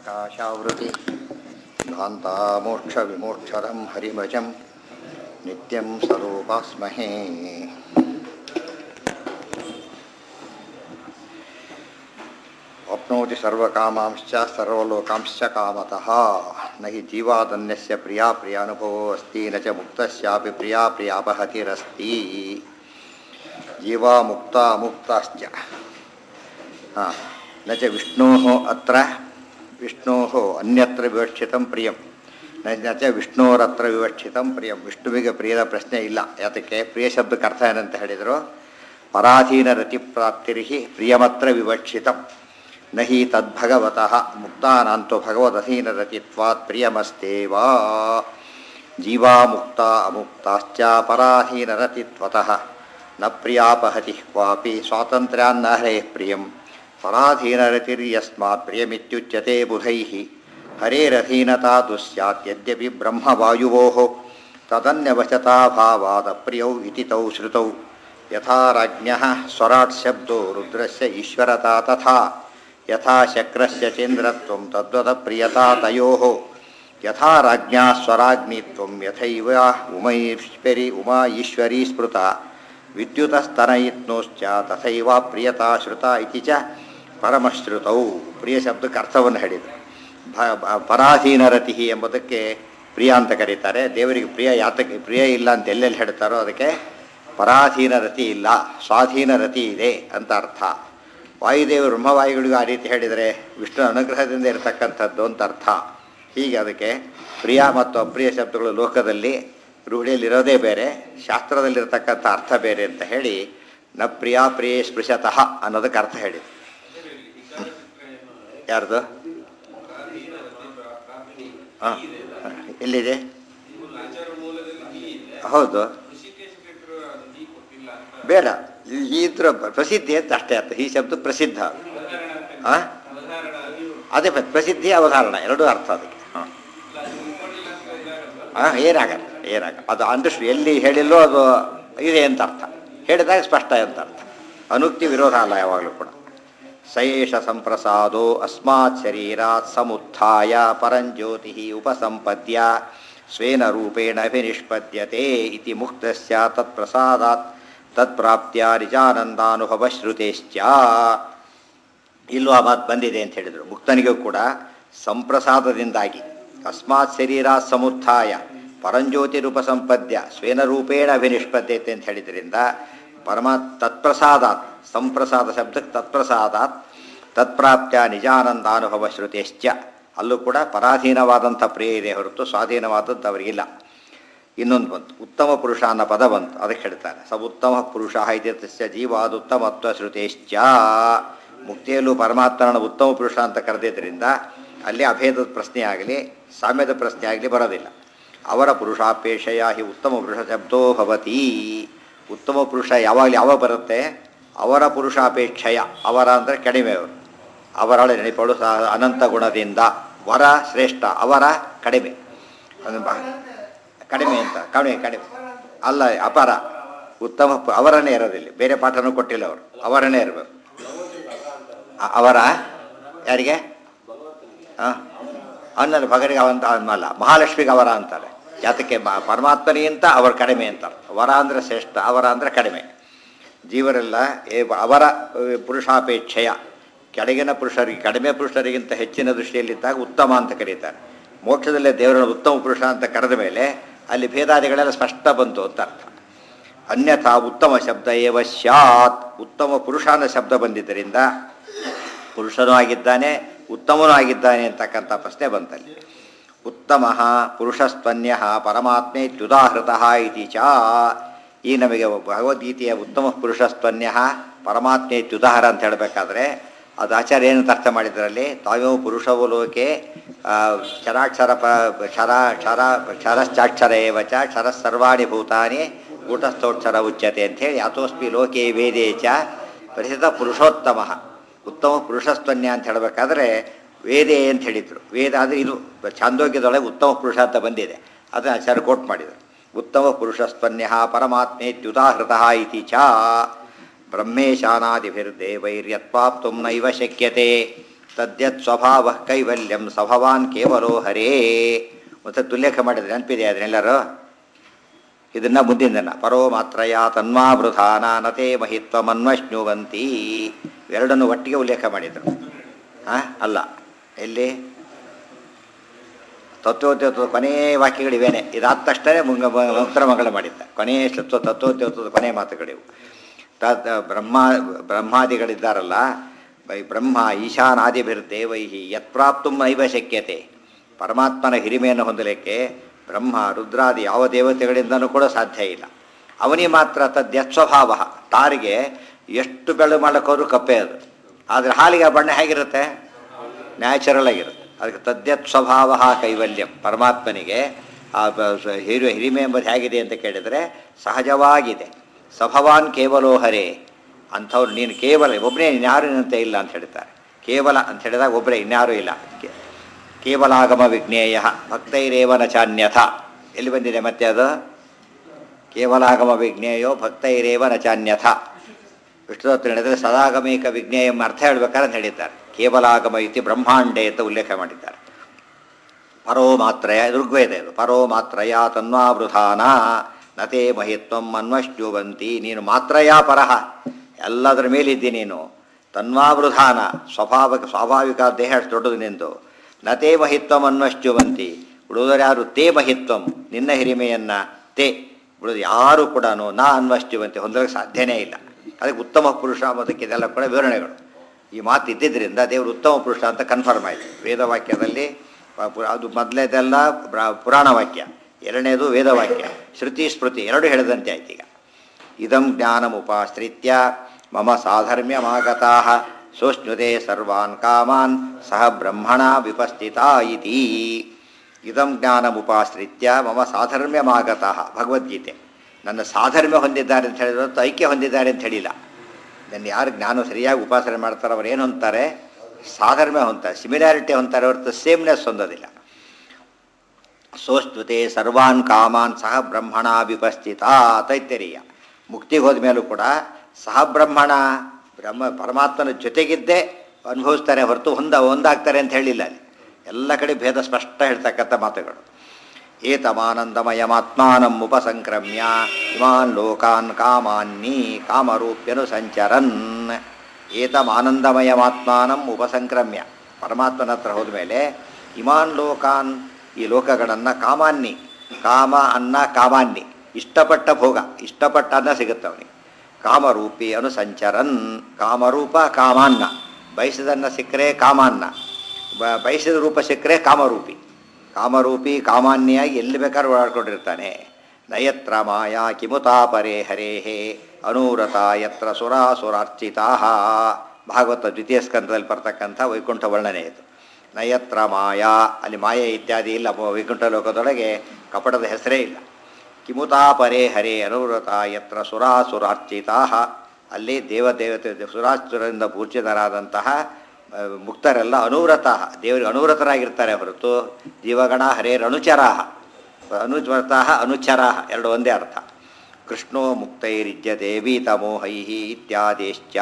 काशावृति ध्वान्तामोक्षविमोक्षरं हरिभजं नित्यं स्वरूपास्महे आप्नोति सर्वकामांश्च सर्वलोकांश्च कामतः न हि जीवादन्यस्य प्रिया प्रियानुभवो अस्ति न च मुक्तस्यापि प्रिया प्रियापहतिरस्ति जीवा मुक्ता अमुक्ताश्च न च विष्णोः अत्र विष्णोः अन्यत्र ವಿವಕ್ಷಿತಂ ಪ್ರಿಯಂ ನ ಚ ವಿಷ್ಣೋರತ್ರ ವಿವಕ್ಷಿತಂ ಪ್ರಿಯಂ ವಿಷ್ಣುವಿಗೆ ಪ್ರಿಯದ ಪ್ರಶ್ನೆ ಇಲ್ಲ. ಯಾತಕ್ಕೆ? ಪ್ರಿಯ ಶಬ್ದಕ್ಕೆ ಅರ್ಥ ಏನಂತ ಹೇಳಿದರು? ಪರಾಧೀನ ರತಿ ಪ್ರಾಪ್ತಿರ್ಹಿ ಪ್ರಿಯಮತ್ರ ವಿವಕ್ಷಿತಂ ನ ಹಿ ತದ್ಭಗವತಃ ಮುಕ್ತಾನಾಂತೋ ಭಗವದಧೀನ ರತಿತ್ವಾತ್ ಪ್ರಿಯಮಸ್ತೇವಾ ಜೀವಾ ಮುಕ್ತಾ ಅಮುಕ್ತಾಶ್ಚ ಪರಾಧೀನ ರತಿತ್ವತಃ ನ ಪ್ರಿಯಾಪಹತಿ ಕ್ವಾಪಿ ಸ್ವಾತಂತ್ರ್ಯಾನ್ನ ಹರೇಃ ಪ್ರಿಯಂ ಪರಾಧೀನರತಿರ್ಯಸ್ಮಾತ್ ಪ್ರಿಯಮಿತ್ಯುಚ್ಯತೆ ಬುಧೈಃ ಹರೇರಧೀನತಾ ತು ಸ್ಯಾತ್ ಯದ್ಯಪಿ ಬ್ರಹ್ಮವಾಯುವೋಃ ತದನ್ಯವಶತಾಭಾವಾದಪ್ರಿಯೌ ಇತಿ ತೌ ಶ್ರುತೌ ಯಥಾ ರಾಜ್ಞಃ ಸ್ವರಾಟ್ ಶಬ್ದೋ ರುದ್ರಸ್ಯ ಈಶ್ವರತಾ ತಥಾ ಯಥಾ ಶಕ್ರಸ್ಯ ಚೇಂದ್ರತ್ವಂ ತದ್ವದಪ್ರಿಯತಾ ತಯೋಃ ಯಥಾ ರಾಜ್ಞಾ ಸ್ವರಾಗ್ನಿತ್ವಂ ಯಥೈವ ಉಮಾ ಈಶ್ವರೀ ಸ್ಮೃತಾ ವಿದ್ಯುತಸ್ತನಯಿತ್ನೋಶ್ಚ ತಥೈವ ಪ್ರಿಯತಾ ಶ್ರುತಾ ಇತಿ ಚ ಪರಮಶ್ರುತೌ. ಪ್ರಿಯ ಶಬ್ದಕ್ಕೆ ಅರ್ಥವನ್ನು ಹೇಳಿದರು. ಪರಾಧೀನ ರತಿ ಎಂಬುದಕ್ಕೆ ಪ್ರಿಯ ಅಂತ ಕರೀತಾರೆ. ದೇವರಿಗೆ ಪ್ರಿಯ ಯಾತಕ್ಕೆ ಪ್ರಿಯ ಇಲ್ಲ ಅಂತ ಎಲ್ಲೆಲ್ಲಿ ಹೇಳ್ತಾರೋ ಅದಕ್ಕೆ ಪರಾಧೀನ ರತಿ ಇಲ್ಲ, ಸ್ವಾಧೀನ ರತಿ ಇದೆ ಅಂತ ಅರ್ಥ. ವಾಯುದೇವರು ಬ್ರಹ್ಮವಾಯುಗಳಿಗೂ ಆ ರೀತಿ ಹೇಳಿದರೆ ವಿಷ್ಣು ಅನುಗ್ರಹದಿಂದ ಇರತಕ್ಕಂಥದ್ದು ಅಂತ ಅರ್ಥ. ಹೀಗೆ ಅದಕ್ಕೆ ಪ್ರಿಯ ಮತ್ತು ಅಪ್ರಿಯ ಶಬ್ದಗಳು ಲೋಕದಲ್ಲಿ ರೂಢಿಯಲ್ಲಿರೋದೇ ಬೇರೆ, ಶಾಸ್ತ್ರದಲ್ಲಿರ್ತಕ್ಕಂಥ ಅರ್ಥ ಬೇರೆ ಅಂತ ಹೇಳಿ ನ ಪ್ರಿಯಾ ಪ್ರಿಯೇ ಸ್ಪೃಶತಃ ಅನ್ನೋದಕ್ಕೆ ಅರ್ಥ ಹೇಳಿ. ಯಾರ್ದು? ಹಾಂ, ಎಲ್ಲಿದೆ? ಹೌದು, ಬೇಡ. ಈ ಇದ್ರ ಪ್ರಸಿದ್ಧಿ ಅಂತ ಅಷ್ಟೇ ಅರ್ಥ. ಈ ಶಬ್ದ ಪ್ರಸಿದ್ಧ. ಹಾಂ, ಅದೇ ಪ್ರಸಿದ್ಧಿ ಅವಧಾರಣ ಎರಡೂ ಅರ್ಥ ಅದಕ್ಕೆ. ಹಾಂ ಹಾಂ, ಏನಾಗಲ್ಲ. ಅದು ಅಂದಷ್ಟು ಎಲ್ಲಿ ಹೇಳಿಲ್ಲೋ ಅದು ಇದೆ ಅಂತ ಅರ್ಥ, ಹೇಳಿದಾಗ ಸ್ಪಷ್ಟ ಅಂತ ಅರ್ಥ. ಅನುಕ್ತಿ ವಿರೋಧ ಅಲ್ಲ ಯಾವಾಗಲೂ ಕೂಡ. ಸಯೇಷ ಸಂಪ್ರಸಾದೋ ಅಸ್ಮಾತ್ ಶರೀರಾತ್ ಸಮುತ್ಥಾಯ ಪರಂಜ್ಯೋತಿ ಉಪಸಂಪದ್ಯ ಸ್ವೇನ ರೂಪೇಣ ಅಭಿನಿಷ್ಪದ್ಯತೆ ಇತಿ ಮುಕ್ತಸ್ಯ ತತ್ಪ್ರಸಾದಾತ್ ತತ್ಪ್ರಾಪ್ತ್ಯ ನಿಜಾನಂದಾನುಭವ ಶ್ರುತೇಶ್ಚ. ಇಲ್ಲೂ ಆ ಮಾತು ಬಂದಿದೆ ಅಂತ ಹೇಳಿದರು. ಮುಕ್ತನಿಗೂ ಕೂಡ ಸಂಪ್ರಸಾದದಿಂದಾಗಿ ಅಸ್ಮಾತ್ ಶರೀರಾತ್ ಸಮುತ್ಥಾಯ ಪರಂಜ್ಯೋತಿ ರೂಪ ಸಂಪದ್ಯ ಸ್ವೇನ ರೂಪೇಣ ಅಭಿನಿಷ್ಪದ್ಯತೆ ಅಂತ ಹೇಳಿದ್ರಿಂದ ತತ್ಪ್ರಸಾದಾತ್, ಸಂಪ್ರಸಾದ ಶಬ್ದಕ್ಕೆ ತತ್ಪ್ರಸಾದಾತ್ ತತ್ಪ್ರಾಪ್ತ್ಯ ನಿಜಾನಂದಾನುಭವ ಶ್ರುತೇಶ್ಚ. ಅಲ್ಲೂ ಕೂಡ ಪರಾಧೀನವಾದಂಥ ಪ್ರಿಯ ಇದೆ ಹೊರತು ಸ್ವಾಧೀನವಾದದ್ದು ಅವರಿಗಿಲ್ಲ. ಇನ್ನೊಂದು ಬಂತು, ಉತ್ತಮ ಪುರುಷ ಅನ್ನೋ ಪದ ಬಂತು, ಅದಕ್ಕೆ ಹೇಳ್ತಾರೆ ಸ ಉತ್ತಮ ಪುರುಷ ಇತ್ಯಸ್ಯ ಜೀವಾದುತ್ತಮತ್ವ ಶ್ರುತೇಶ್ಚ. ಮುಕ್ತಿಯಲ್ಲೂ ಪರಮಾತ್ಮನ ಉತ್ತಮ ಪುರುಷ ಅಂತ ಕರೆದಿದ್ದರಿಂದ ಅಲ್ಲಿ ಅಭೇದದ ಪ್ರಶ್ನೆ ಆಗಲಿ ಸಾಮ್ಯದ ಪ್ರಶ್ನೆ ಆಗಲಿ ಬರೋದಿಲ್ಲ. ಅವರ ಪುರುಷಾಪೇಕ್ಷೆಯ ಹಿ ಉತ್ತಮ ಪುರುಷ ಶಬ್ದೋ ಭವತಿ. ಉತ್ತಮ ಪುರುಷ ಯಾವಾಗ ಬರುತ್ತೆ? ಅವರ ಪುರುಷಾಪೇಕ್ಷೆಯ. ಅವರ ಅಂದರೆ ಕಡಿಮೆಯವರು, ಅವರೊಳ ನೆನಪಳು ಅನಂತ ಗುಣದಿಂದ. ವರ ಶ್ರೇಷ್ಠ, ಅವರ ಕಡಿಮೆ. ಕಡಿಮೆ ಅಂತ ಕಡಿಮೆ ಅಲ್ಲ, ಅಪರ. ಉತ್ತಮ ಅವರನ್ನೇ ಇರೋದಿಲ್ಲ, ಬೇರೆ ಪಾಠನೂ ಕೊಟ್ಟಿಲ್ಲ ಅವರು, ಅವರನ್ನೇ ಇರಬೇಕು. ಅವರ ಯಾರಿಗೆ? ಹಾಂ, ಅನ್ನಲ್ಲ ಭಗನಿಗೆ ಅವಂತ ಅನ್ನಲ್ಲ, ಮಹಾಲಕ್ಷ್ಮಿಗೆ ಅವರ ಅಂತಾರೆ. ಯಾತಕ್ಕೆ? ಪರಮಾತ್ಮನಿಗಿಂತ ಅವರ ಕಡಿಮೆ ಅಂತ. ವರ ಅಂದರೆ ಶ್ರೇಷ್ಠ, ಅವರ ಅಂದರೆ ಕಡಿಮೆ. ಜೀವರೆಲ್ಲ ಅವರ ಪುರುಷಾಪೇಕ್ಷೆಯ ಕೆಳಗಿನ ಪುರುಷರಿಗೆ, ಕಡಿಮೆ ಪುರುಷರಿಗಿಂತ ಹೆಚ್ಚಿನ ದೃಷ್ಟಿಯಲ್ಲಿದ್ದಾಗ ಉತ್ತಮ ಅಂತ ಕರೀತಾರೆ. ಮೋಕ್ಷದಲ್ಲೇ ದೇವರನ್ನು ಉತ್ತಮ ಪುರುಷ ಅಂತ ಕರೆದ ಮೇಲೆ ಅಲ್ಲಿ ಭೇದಾದಿಗಳೆಲ್ಲ ಸ್ಪಷ್ಟ ಬಂತು ಅಂತ ಅರ್ಥ. ಅನ್ಯಥಾ ಉತ್ತಮ ಶಬ್ದ ಏವ ಸ್ಯಾತ್. ಉತ್ತಮ ಪುರುಷ ಅನ್ನೋ ಶಬ್ದ ಬಂದಿದ್ದರಿಂದ ಪುರುಷನೂ ಆಗಿದ್ದಾನೆ ಉತ್ತಮನೂ ಆಗಿದ್ದಾನೆ ಅಂತಕ್ಕಂಥ ಪ್ರಶ್ನೆ ಬಂತಲ್ಲಿ. ಉತ್ತಮ ಪುರುಷಸ್ತ್ವನ್ಯ ಪರಮಾತ್ಮೇತ್ಯುದಾಹೃತಃ ಇತಿ ಚ. ಈ ನಮಗೆ ಭಗವದ್ಗೀತೆಯ ಉತ್ತಮ ಪುರುಷಸ್ತ್ವನ್ಯ ಪರಮಾತ್ಮೇತ್ಯುದಾಹರ ಅಂತ ಹೇಳಬೇಕಾದ್ರೆ ಅದು ಆಚಾರ್ಯ ಏನಂತ ಅರ್ಥ ಮಾಡಿದ್ರಲ್ಲಿ, ತಾವೋ ಪುರುಷವು ಲೋಕೆ ಕ್ಷರಾಕ್ಷರ ಕ್ಷರಶ್ಚಾಕ್ಷರ ಏವ ಚ ಕ್ಷರಸ್ಸರ್ವಾಣಿ ಭೂತಾನಿ ಕೂಟಸ್ಥೋಕ್ಷರ ಉಚ್ಯತೆ ಅಂಥೇಳಿ ಅಥೋಸ್ಮಿ ಲೋಕೆ ವೇದೇ ಚ ಪ್ರಸಿದ್ಧ ಪುರುಷೋತ್ತಮ. ಉತ್ತಮ ಪುರುಷಸ್ತ್ವನ್ಯ ಅಂತ ಹೇಳಬೇಕಾದ್ರೆ ವೇದೇ ಅಂತ ಹೇಳಿದರು. ವೇದ ಅಂದರೆ ಇದು ಛಾಂದೋಗ್ಯದೊಳಗೆ ಉತ್ತಮ ಪುರುಷ ಅಂತ ಬಂದಿದೆ, ಅದನ್ನು ಆಚಾರ್ಯ ಕೋಟ್ ಮಾಡಿದರು. ಉತ್ತಮ ಪುರುಷಸ್ತ್ವನ್ಯ ಪರಮಾತ್ಮೇತ್ಯುದಾಹೃತಃ ಇತಿ ಚ. ಬ್ರಹ್ಮೇಶಾನಾದಿಭಿರ್ದೇವೈರ್ಯತ್ವಾಪ್ತುಂ ನೈವ ಶಕ್ಯತೆ. ತದ್ಯತ್ ಸ್ವಭಾವ ಕೈವಲ್ಯಂ ಸ್ವಭವಾನ್ ಕೇವಲೋ ಹರೇ. ಮತ್ತೆ ಉಲ್ಲೇಖ ಮಾಡಿದ್ರೆ ನೆನಪಿದೆ ಅದನ್ನೆಲ್ಲರೂ. ಇದನ್ನ ಮುಂದಿನ ಪರೋ ಮಾತ್ರಯ ತನ್ಮಾವೃಧಾನ ನತೆ ಮಹಿತ್ವಮನ್ವಶ್ನುವಂತಿ ಎರಡನ್ನು ಒಟ್ಟಿಗೆ ಉಲ್ಲೇಖ ಮಾಡಿದರು. ಅಲ್ಲ, ಎಲ್ಲಿ ತತ್ವೋದ್ಯೋತದ ಕೊನೆಯ ವಾಕ್ಯಗಳಿವೇನೆ. ಇದಾದ ತಕ್ಷಣ ಮಂಗಳ ಮಾಡಿದ್ದ ಕೊನೆಯ ತತ್ವೋದ್ಯೋತದ ಕೊನೆಯ ಮಾತುಗಳಿವು. ಬ್ರಹ್ಮಾದಿಗಳಿದ್ದಾರಲ್ಲ, ಬ್ರಹ್ಮ ಈಶಾನಾದಿಭಿರ್ದೇವೈ ಯತ್ಪ್ರಾಪ್ತು ನೈವ ಶಕ್ಯತೆ. ಪರಮಾತ್ಮನ ಹಿರಿಮೆಯನ್ನು ಹೊಂದಲಿಕ್ಕೆ ಬ್ರಹ್ಮ ರುದ್ರಾದಿ ಯಾವ ದೇವತೆಗಳಿಂದನೂ ಕೂಡ ಸಾಧ್ಯ ಇಲ್ಲ. ಅವನಿಗೆ ಮಾತ್ರ ತದ್ಯತ್ಸ್ವಭಾವ. ತಾರಿಗೆ ಎಷ್ಟು ಬೆಳೆ ಮಾಡೋಕ್ಕೋದ್ರೂ ಕಪ್ಪೆ ಅದು, ಆದರೆ ಹಾಲಿಗೆ ಬಣ್ಣ ಹೇಗಿರುತ್ತೆ? ನ್ಯಾಚುರಲ್ ಆಗಿರುತ್ತೆ. ಅದಕ್ಕೆ ತದ್ಯತ್ ಸ್ವಭಾವ ಕೈವಲ್ಯಂ. ಪರಮಾತ್ಮನಿಗೆ ಆ ಹಿರಿಮೆ ಎಂಬುದು ಹೇಗಿದೆ ಅಂತ ಕೇಳಿದರೆ ಸಹಜವಾಗಿದೆ. ಸ್ವಭವಾನ್ ಕೇವಲೋ ಹರೇ. ಅಂಥವ್ರು ನೀನು ಕೇವಲ ಒಬ್ಬನೇ, ಇನ್ಯಾರು ನಿನ್ನಂತೆ ಇಲ್ಲ ಅಂತ ಹೇಳ್ತಾರೆ. ಕೇವಲ ಅಂತ ಹೇಳಿದಾಗ ಒಬ್ಬರೇ, ಇನ್ಯಾರೂ ಇಲ್ಲ. ಕೇವಲಾಗಮ ವಿಜ್ಞೇಯ ಭಕ್ತೈರೇವನ ಚಾನ್ಯಥ. ಎಲ್ಲಿ ಬಂದಿದೆ ಮತ್ತೆ ಅದು? ಕೇವಲಾಗಮ ವಿಜ್ಞೇಯೋ ಭಕ್ತೈರೇವನ ಚಾನ್ಯಥ. ವಿಷ್ಣುದತ್ತ ಹೇಳಿದರೆ ಸದಾಗಮೈಕ ವಿಜ್ಞೇಯ ಅರ್ಥ ಹೇಳ್ಬೇಕಾದ್ರೆ ಅಂತ ಹೇಳಿದ್ದಾರೆ. ಕೇವಲಾಗಮ ಇತಿ ಬ್ರಹ್ಮಾಂಡೇ ಅಂತ ಉಲ್ಲೇಖ ಮಾಡಿದ್ದಾರೆ. ಪರೋ ಮಾತ್ರಯ, ಋಗ್ವೇದ ಇದು. ಪರೋ ಮಾತ್ರಯ ತನ್ವಾವೃಧಾನ ನತೇ ಮಹಿತ್ವಂ ಅನ್ವಶ್ನುವಂತಿ. ನೀನು ಮಾತ್ರಯ ಪರಹ, ಎಲ್ಲದರ ಮೇಲಿದ್ದಿ ನೀನು. ತನ್ವಾವೃಧಾನ, ಸ್ವಾಭಾವಿಕ ದೇಹ ಅಷ್ಟು ದೊಡ್ಡದು ನಿಂದು. ನತೇ ಮಹಿತ್ವಂ ಅನ್ವಶ್ನುವಂತಿ. ಉಳಿದವರು ಯಾರು? ತೇ ಮಹಿತ್ವಂ, ನಿನ್ನ ಹಿರಿಮೆಯನ್ನು ತೇ ಉಳಿದು ಯಾರು ಕೂಡ ನಾ ಅನ್ವಶ್ನುವಂತಿ ಹೊಂದಲಿಕ್ಕೆ ಸಾಧ್ಯನೇ ಇಲ್ಲ. ಅದಕ್ಕೆ ಉತ್ತಮ ಪುರುಷ ಅನ್ನೋದಕ್ಕೆ ಇದೆಲ್ಲ ಕೂಡ ವಿವರಣೆಗಳು. ಈ ಮಾತು ಇದ್ದಿದ್ದರಿಂದ ದೇವರು ಉತ್ತಮ ಪುರುಷ ಅಂತ ಕನ್ಫರ್ಮ್ ಆಯಿತು. ವೇದವಾಕ್ಯದಲ್ಲಿ ಅದು ಮೊದಲೇದೆಲ್ಲ ಪುರಾಣ ವಾಕ್ಯ, ಎರಡನೇದು ವೇದವಾಕ್ಯ. ಶ್ರುತಿ ಸ್ಮೃತಿ ಎರಡು ಹೇಳಿದಂತೆ ಆಯ್ತು. ಈಗ ಇದಂ ಜ್ಞಾನಮುಪಾಶ್ರಿತ್ಯ ಮಮ ಸಾಧರ್ಮ್ಯಮಾಗತಾ ಸೋಷ್ಣುತೆ ಸರ್ವಾನ್ ಕಾಮಾನ್ ಸಹ ಬ್ರಹ್ಮಣ ವಿಪಸ್ಥಿತಾ ಇತಿ. ಇದಂ ಜ್ಞಾನಮುಪಾಶ್ರಿತ್ಯ ಮಮ ಸಾಧರ್ಮ್ಯಮಾಗತಃ. ಭಗವದ್ಗೀತೆ. ನನ್ನ ಸಾಧರ್ಮ್ಯ ಹೊಂದಿದ್ದಾರೆ ಅಂತ ಹೇಳಿದ್ರು, ಐಕ್ಯ ಹೊಂದಿದ್ದಾರೆ ಅಂತ ಹೇಳಿಲ್ಲ. ನನ್ನ ಯಾರು ಜ್ಞಾನ ಸರಿಯಾಗಿ ಉಪಾಸನೆ ಮಾಡ್ತಾರೆ ಅವ್ರು ಏನು ಹೊಂತಾರೆ? ಸಾಧರ್ಮ್ಯ ಹೊಂತಾರೆ, ಸಿಮಿಲಾರಿಟಿ ಹೊಂತಾರೆ, ಹೊರತು ಸೇಮ್ನೆಸ್ ಹೊಂದೋದಿಲ್ಲ. ಸೋಷ್ಣುತೆ ಸರ್ವಾನ್ ಕಾಮಾನ್ ಸಹ ಬ್ರಹ್ಮಣ ವಿಪಸ್ಥಿತ. ತೈತ್ತರೀಯ. ಮುಕ್ತಿಗೆ ಹೋದ ಮೇಲೂ ಕೂಡ ಸಹ ಬ್ರಹ್ಮಣ, ಪರಮಾತ್ಮನ ಜೊತೆಗಿದ್ದೇ ಅನುಭವಿಸ್ತಾರೆ, ಹೊರತು ಒಂದಾಗ್ತಾರೆ ಅಂತ ಹೇಳಿಲ್ಲ. ಅಲ್ಲಿ ಎಲ್ಲ ಕಡೆ ಭೇದ ಸ್ಪಷ್ಟ ಹೇಳ್ತಕ್ಕಂಥ ಮಾತುಗಳು. ಏತಮಾನಂದಮಯಮಾತ್ಮಾನಂ ಉಪಸಂಕ್ರಮ್ಯ ಇಮಾನ್ ಲೋಕಾನ್ ಕಾಮಾನ್ನಿ ಕಾಮರೂಪ್ಯನು ಸಂಚರನ್. ಏತಮಾನಂದಮಯಮಾತ್ಮಾನಂ ಉಪಸಂಕ್ರಮ್ಯ. ಪರಮಾತ್ಮನ ಹತ್ರ ಹೋದ್ಮೇಲೆ ಇಮಾನ್ ಲೋಕಾನ್, ಈ ಲೋಕಗಳನ್ನು ಕಾಮಾನ್ನಿ, ಕಾಮ ಅನ್ನ ಕಾಮಾನ್ನಿ, ಇಷ್ಟಪಟ್ಟ ಭೋಗ, ಇಷ್ಟಪಟ್ಟ ಅನ್ನ ಸಿಗುತ್ತೆ ಅವನಿಗೆ. ಕಾಮರೂಪಿ ಅನುಸಂಚರನ್. ಕಾಮರೂಪ ಕಾಮಾನ್ನ, ಬಯಸಿದನ್ನ ಸಿಕ್ಕರೆ ಕಾಮಾನ್ನ, ಬಯಸಿದ ರೂಪ ಸಿಕ್ಕರೆ ಕಾಮರೂಪಿ. ಕಾಮರೂಪಿ ಕಾಮಾನ್ಯಾಗಿ ಎಲ್ಲಿ ಬೇಕಾದ್ರೂ ಓಡಾಡ್ಕೊಂಡಿರ್ತಾನೆ. ನಯತ್ರ ಮಾಯಾ ಕಿಮುತಾ ಪರೇ ಹರೇಹೇ ಅನೂರತ ಯತ್ರ ಸುರಾಸುರಾರ್ಚಿತಾ. ಭಾಗವತ ದ್ವಿತೀಯ ಸ್ಕಂದದಲ್ಲಿ ಬರ್ತಕ್ಕಂಥ ವೈಕುಂಠ ವರ್ಣನೆ ಇದು. ನಯತ್ರ ಮಾಯಾ, ಅಲ್ಲಿ ಮಾಯೆ ಇತ್ಯಾದಿ ಇಲ್ಲ. ವೈಕುಂಠ ಲೋಕದೊಳಗೆ ಕಪಟದ ಹೆಸರೇ ಇಲ್ಲ. ಕಿಮುತಾ ಪರೇ ಹರೇ ಅನೂರತ ಯತ್ರ ಸುರಾಸುರಾರ್ಚಿತಾ. ಅಲ್ಲಿ ದೇವದೇವತೆ ಸುರಾಸುರರಿಂದ ಪೂಜಿತರಾದಂತಹ ಮುಕ್ತರೆಲ್ಲ ಅನೂರತ, ದೇವರಿಗೆ ಅನೂರತರಾಗಿರ್ತಾರೆ ಹೊರತು ಜೀವಗಣ ಹರೇರ್ ಅನುಚರಾಹ. ಅನುಚರತಃ ಅನುಚರಾಹ ಎರಡು ಒಂದೇ ಅರ್ಥ. ಕೃಷ್ಣೋ ಮುಕ್ತೈರಿಜ್ಯತೆ ವೀತಮೋಹೈ ಇತ್ಯಾದಿಶ್ಚ.